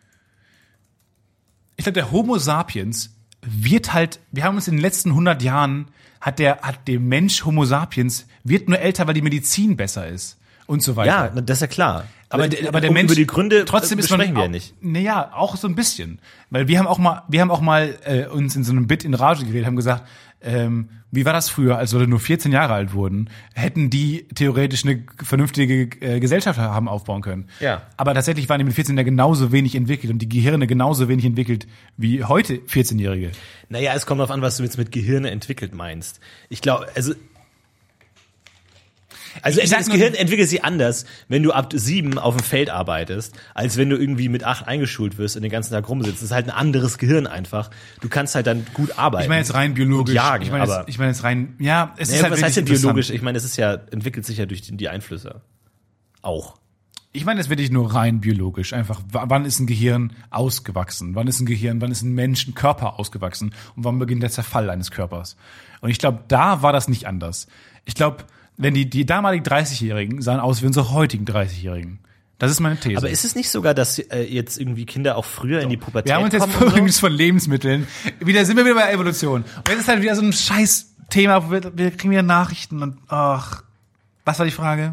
Ich glaube, der Homo sapiens wird halt, wir haben uns in den letzten hundert Jahren, hat der, hat der Mensch Homo sapiens, wird nur älter, weil die Medizin besser ist und so weiter. Ja, das ist ja klar. Aber, aber, aber der um Mensch, über die Gründe trotzdem ist man, besprechen wir auch, ja nicht. Naja, auch so ein bisschen. Weil wir haben auch mal, wir haben auch mal äh, uns in so einem Bit in Rage geredet, haben gesagt, ähm, wie war das früher, als Leute nur vierzehn Jahre alt wurden, hätten die theoretisch eine vernünftige äh, Gesellschaft haben aufbauen können. Ja. Aber tatsächlich waren die mit vierzehn Jahren genauso wenig entwickelt und die Gehirne genauso wenig entwickelt wie heute vierzehnjährige. Naja, es kommt darauf an, was du jetzt mit Gehirne entwickelt meinst. Ich glaube, also Also Ich das sag Gehirn nur- entwickelt sich anders, wenn du ab sieben auf dem Feld arbeitest, als wenn du irgendwie mit acht eingeschult wirst und den ganzen Tag rumsitzt. Das ist halt ein anderes Gehirn einfach. Du kannst halt dann gut arbeiten. Ich meine jetzt rein biologisch. Und jagen, ich meine aber jetzt, ich meine jetzt rein, ja, es ist naja, halt was heißt denn wirklich biologisch? interessant. Ich meine, es ist ja, entwickelt sich ja durch die, die Einflüsse. Auch. Ich meine jetzt wirklich nur rein biologisch. Einfach, w- wann ist ein Gehirn ausgewachsen? Wann ist ein Gehirn, wann ist ein Menschenkörper ausgewachsen? Und wann beginnt der Zerfall eines Körpers? Und ich glaube, da war das nicht anders. Ich glaube, wenn die, die damaligen dreißigjährigen sahen aus wie unsere heutigen dreißigjährigen. Das ist meine These. Aber ist es nicht sogar, dass äh, jetzt irgendwie Kinder auch früher in die Pubertät wir haben uns jetzt kommen und übrigens von Lebensmitteln. Wieder sind wir wieder bei Evolution. Und jetzt ist halt wieder so ein scheiß Thema, wo wir, wir kriegen wieder Nachrichten und ach, was war die Frage?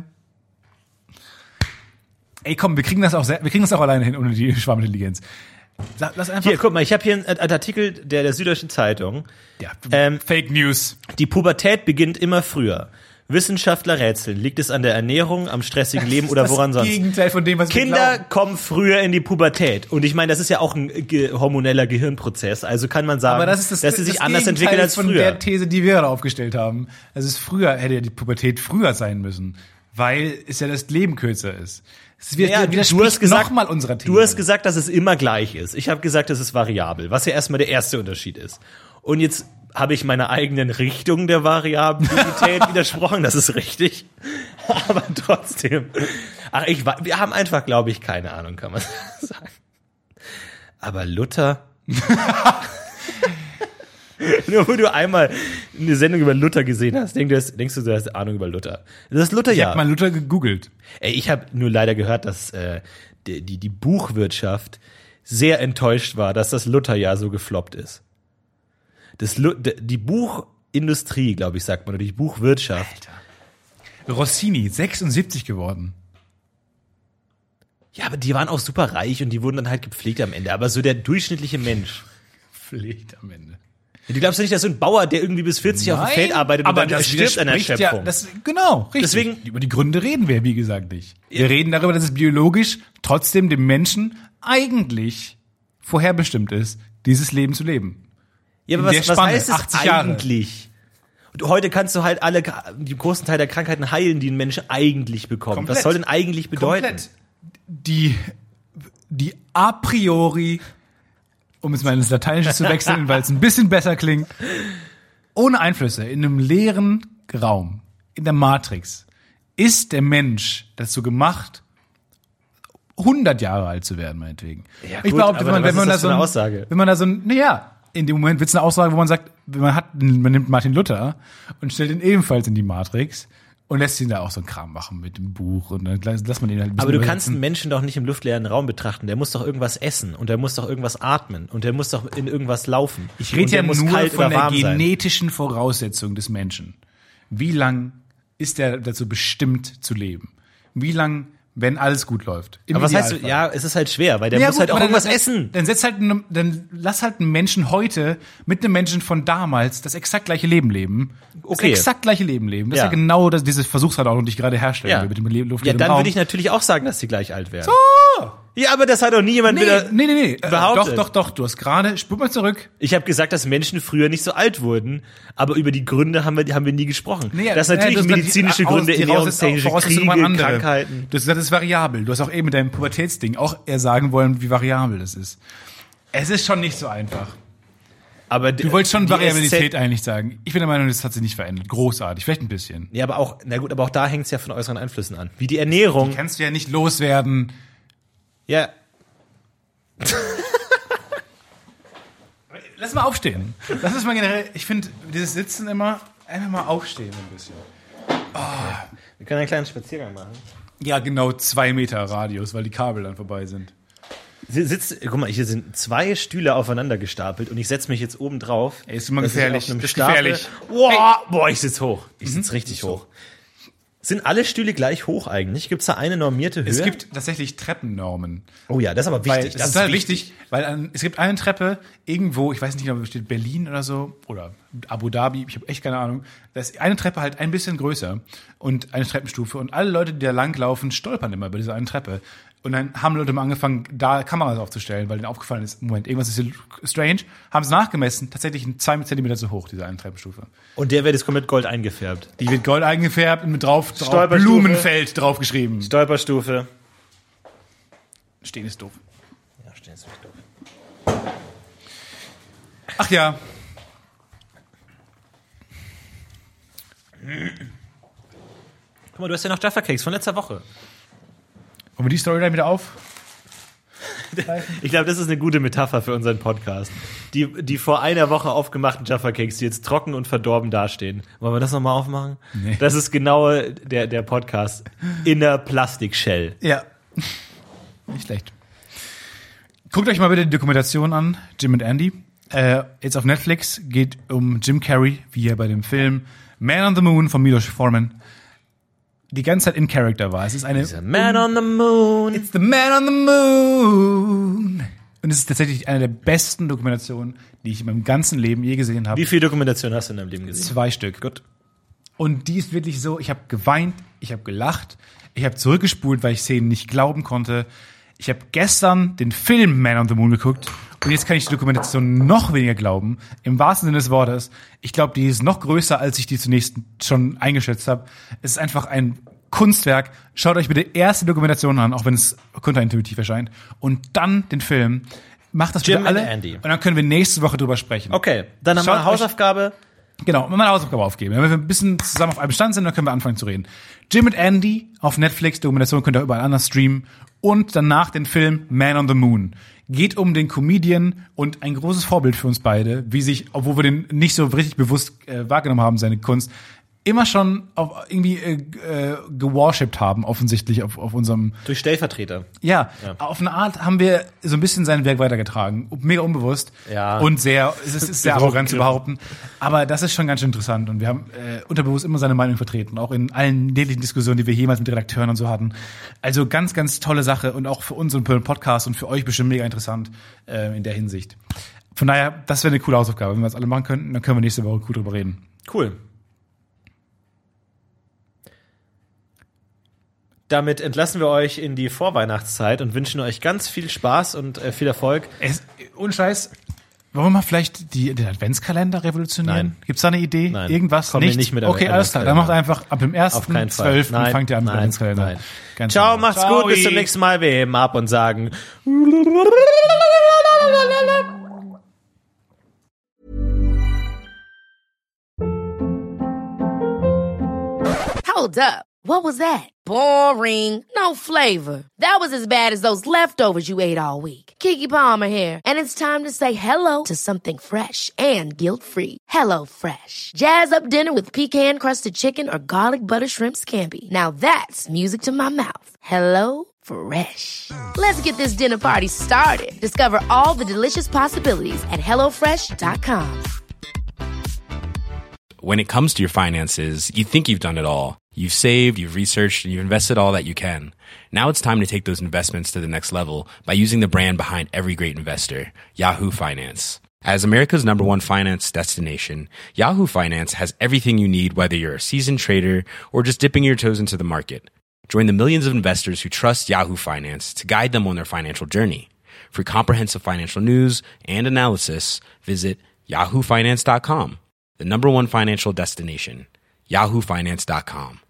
Ey, komm, wir kriegen das auch, sehr, wir kriegen das auch alleine hin ohne die Schwarmintelligenz. Sa- Lass einfach. Hier, guck mal, ich habe hier einen, einen Artikel der, der Süddeutschen Zeitung. Ja, Ähm, Fake News. Die Pubertät beginnt immer früher. Wissenschaftler rätseln. Liegt es an der Ernährung, am stressigen Leben oder woran das sonst? Gegenteil von dem, was wir Kinder glauben. kommen früher in die Pubertät. Und ich meine, das ist ja auch ein ge hormoneller Gehirnprozess. Also kann man sagen, Aber das ist das, dass sie sich das anders Gegenteil entwickeln als von früher. der These, die wir gerade aufgestellt haben. Also es früher hätte ja die Pubertät früher sein müssen, weil es ja das Leben kürzer ist. Es wird, Ja, du widerspricht hast gesagt, nochmal unserer These. du hast gesagt, dass es immer gleich ist. Ich habe gesagt, es ist variabel, was ja erstmal der erste Unterschied ist. Und jetzt habe ich meiner eigenen Richtung der Variabilität widersprochen, das ist richtig. Aber trotzdem. Ach, ich wa- wir haben einfach, glaube ich, keine Ahnung, kann man sagen. Aber Luther. Nur wo du einmal eine Sendung über Luther gesehen hast, denkst du, hast- denkst du, du hast Ahnung über Luther. Das ist Luther, ich ja. habe mal Luther gegoogelt. Ey, ich habe nur leider gehört, dass äh, die, die, die Buchwirtschaft sehr enttäuscht war, dass das Lutherjahr so gefloppt ist. Das Lu d- die Buchindustrie, glaube ich, sagt man, oder die Buchwirtschaft. Rossini, sechsundsiebzig geworden. Ja, aber die waren auch super reich und die wurden dann halt gepflegt am Ende. Aber so der durchschnittliche Mensch. Pflegt am Ende. Du glaubst ja nicht, dass so ein Bauer, der irgendwie bis vierzig auf dem Feld arbeitet und aber dann das stirbt an der widerspricht Erschöpfung. Ja, das, genau, richtig. Deswegen- über die Gründe reden wir, wie gesagt, nicht. Wir reden darüber, dass es biologisch trotzdem dem Menschen eigentlich vorherbestimmt ist, dieses Leben zu leben. ja, aber in was, der was Spanne, heißt es achtzig Jahre. eigentlich? Und heute kannst du halt alle, die großen Teil der Krankheiten heilen, die ein Mensch eigentlich bekommt. Komplett. Was soll denn eigentlich bedeuten? Komplett. Die, die a priori, um jetzt mal ins Lateinische zu wechseln, weil es ein bisschen besser klingt, ohne Einflüsse, in einem leeren Raum, in der Matrix, ist der Mensch dazu gemacht, hundert Jahre alt zu werden, meinetwegen. Ja, ich gut, behaupte, aber wenn man, was wenn man ist da das so für eine ein, Aussage? wenn man da so ein, naja, in dem Moment wird es eine Aussage, wo man sagt, man hat, man nimmt Martin Luther und stellt ihn ebenfalls in die Matrix und lässt ihn da auch so einen Kram machen mit dem Buch und dann lässt man ihn halt ein bisschen Aber du kannst übersetzen. einen Menschen doch nicht im luftleeren Raum betrachten. Der muss doch irgendwas essen und der muss doch irgendwas atmen und der muss doch in irgendwas laufen. Ich Und rede der ja muss nur kalt von oder der warm sein. genetischen Voraussetzung des Menschen. Wie lang ist er dazu bestimmt zu leben? Wie lang, wenn alles gut läuft? Im Aber was heißt du? Idealfall. Ja, es ist halt schwer, weil der Ja, muss gut, halt auch aber dann- irgendwas dann, essen. Dann setz halt, einen- dann lass halt einen Menschen heute mit einem Menschen von damals das exakt gleiche Leben leben. Okay. Das exakt gleiche Leben leben. Das Ja. ist ja genau das, diese Versuchsradau, die ich gerade herstelle Ja, mit dem Le- ja luftleeren dann Raum. würde ich natürlich auch sagen, dass die gleich alt werden. Ja, aber das hat doch nie jemand Nee, wieder nee, nee, nee. Äh, behauptet. Doch, doch, doch. Du hast gerade, spur mal zurück. Ich habe gesagt, dass Menschen früher nicht so alt wurden, aber über die Gründe haben wir, haben wir nie gesprochen. Nee, das nee, natürlich du hast gesagt, medizinische die- aus- Gründe, die ernährungstechnische Voraussetzungen Kriege, waren andere. Krankheiten. Du hast gesagt, das ist variabel. Du hast auch eben mit deinem Pubertätsding auch eher sagen wollen, wie variabel das ist. Es ist schon nicht so einfach. Aber Du wolltest schon die Variabilität S Z eigentlich sagen. Ich bin der Meinung, das hat sich nicht verändert. Großartig, vielleicht ein bisschen. Ja, aber auch, na gut, aber auch da hängt es ja von äußeren Einflüssen an. Wie die Ernährung. Kannst du ja nicht loswerden. Ja, Lass mal aufstehen. Das ist mal generell, ich finde, dieses Sitzen immer, einfach mal aufstehen ein bisschen. Oh. Wir können einen kleinen Spaziergang machen. Ja, genau zwei Meter Radius, weil die Kabel dann vorbei sind. Sitzt, guck mal, hier sind zwei Stühle aufeinander gestapelt und ich setze mich jetzt oben drauf. Ey, ist immer gefährlich. Das ist Stapel, gefährlich. Boah, hey. boah, ich sitze hoch. Ich sitze mhm. richtig hoch. hoch. Sind alle Stühle gleich hoch eigentlich? Gibt es da eine normierte Höhe? Es gibt tatsächlich Treppennormen. Oh ja, das ist aber wichtig. Weil, das, das ist total wichtig, wichtig, weil an, es gibt eine Treppe irgendwo, ich weiß nicht, ob es steht Berlin oder so, oder Abu Dhabi, ich habe echt keine Ahnung. Da ist eine Treppe halt ein bisschen größer und eine Treppenstufe und alle Leute, die da langlaufen, stolpern immer bei dieser einen Treppe. Und dann haben Leute mal angefangen, da Kameras aufzustellen, weil denen aufgefallen ist, Moment, irgendwas ist hier strange. Haben es nachgemessen, tatsächlich zwei Zentimeter zu hoch, diese eine Treppenstufe. Und der wird jetzt komplett gold eingefärbt. Die wird gold eingefärbt und mit drauf, drauf Blumenfeld draufgeschrieben. Stolperstufe. Stehen ist doof. Ja, stehen ist wirklich doof. Ach ja. Guck mal, du hast ja noch Jaffa Cakes von letzter Woche. Wollen wir die Storyline wieder auf? Ich glaube, das ist eine gute Metapher für unseren Podcast. Die, die vor einer Woche aufgemachten Jaffa Cakes, die jetzt trocken und verdorben dastehen. Wollen wir das nochmal aufmachen? Nee. Das ist genau der, der Podcast. In der Plastikshell. Ja. Nicht schlecht. Guckt euch mal bitte die Dokumentation an, Jim and Andy. Äh, jetzt auf Netflix, geht um Jim Carrey, wie er bei dem Film Man on the Moon von Milos Forman die ganze Zeit in Character war. Es ist eine He's a man on the moon. It's the man on the moon. Und es ist tatsächlich eine der besten Dokumentationen, die ich in meinem ganzen Leben je gesehen habe. Wie viele Dokumentationen hast du in deinem Leben gesehen? Zwei Stück. Gut. Und die ist wirklich so, ich habe geweint, ich habe gelacht, ich habe zurückgespult, weil ich Szenen nicht glauben konnte. Ich habe gestern den Film Man on the Moon geguckt und jetzt kann ich die Dokumentation noch weniger glauben. Im wahrsten Sinne des Wortes. Ich glaube, die ist noch größer, als ich die zunächst schon eingeschätzt habe. Es ist einfach ein Kunstwerk. Schaut euch bitte erst die Dokumentation an, auch wenn es kontraintuitiv erscheint. Und dann den Film. Macht das Jim bitte alle. And Andy. Und dann können wir nächste Woche drüber sprechen. Okay, dann haben wir eine Hausaufgabe. Genau, mal eine Hausaufgabe aufgeben. Wenn wir ein bisschen zusammen auf einem Stand sind, dann können wir anfangen zu reden. Jim and Andy auf Netflix, Dokumentation könnt ihr überall anders streamen. Und danach den Film Man on the Moon. Geht um den Comedian und ein großes Vorbild für uns beide, wie sich, obwohl wir den nicht so richtig bewusst äh, wahrgenommen haben, seine Kunst, immer schon auf irgendwie äh, äh, geworshipped haben, offensichtlich auf, auf unserem... Durch Stellvertreter. Ja, ja, auf eine Art haben wir so ein bisschen sein Werk weitergetragen. Mega unbewusst. Ja. Und sehr, es ist, ist sehr arrogant zu behaupten. Aber das ist schon ganz schön interessant. Und wir haben äh, unterbewusst immer seine Meinung vertreten. Auch in allen täglichen Diskussionen, die wir jemals mit Redakteuren und so hatten. Also ganz, ganz tolle Sache. Und auch für uns und für den Podcast und für euch bestimmt mega interessant äh, in der Hinsicht. Von daher, das wäre eine coole Hausaufgabe. Wenn wir das alle machen könnten, dann können wir nächste Woche gut drüber reden. Cool. Damit entlassen wir euch in die Vorweihnachtszeit und wünschen euch ganz viel Spaß und äh, viel Erfolg. Es, ohne Scheiß, wollen wir mal vielleicht die, den Adventskalender revolutionieren? Nein. Gibt's da eine Idee? Nein. Irgendwas? Kommen wir nicht mit Okay, alles klar. Dann macht einfach ab dem ersten zwölften fangt ihr an mit dem Adventskalender. Nein. Ganz Ciao, genau. Macht's Ciao, gut, bis zum nächsten Mal. Wir heben ab und sagen... Hold up. What was that? Boring. No flavor. That was as bad as those leftovers you ate all week. Keke Palmer here, and it's time to say hello to something fresh and guilt-free. Hello Fresh. Jazz up dinner with pecan-crusted chicken or garlic butter shrimp scampi. Now that's music to my mouth. Hello Fresh. Let's get this dinner party started. Discover all the delicious possibilities at hello fresh dot com. When it comes to your finances, you think you've done it all. You've saved, you've researched, and you've invested all that you can. Now it's time to take those investments to the next level by using the brand behind every great investor, Yahoo Finance. As America's number one finance destination, Yahoo Finance has everything you need, whether you're a seasoned trader or just dipping your toes into the market. Join the millions of investors who trust Yahoo Finance to guide them on their financial journey. For comprehensive financial news and analysis, visit yahoo finance dot com, the number one financial destination, yahoo finance dot com.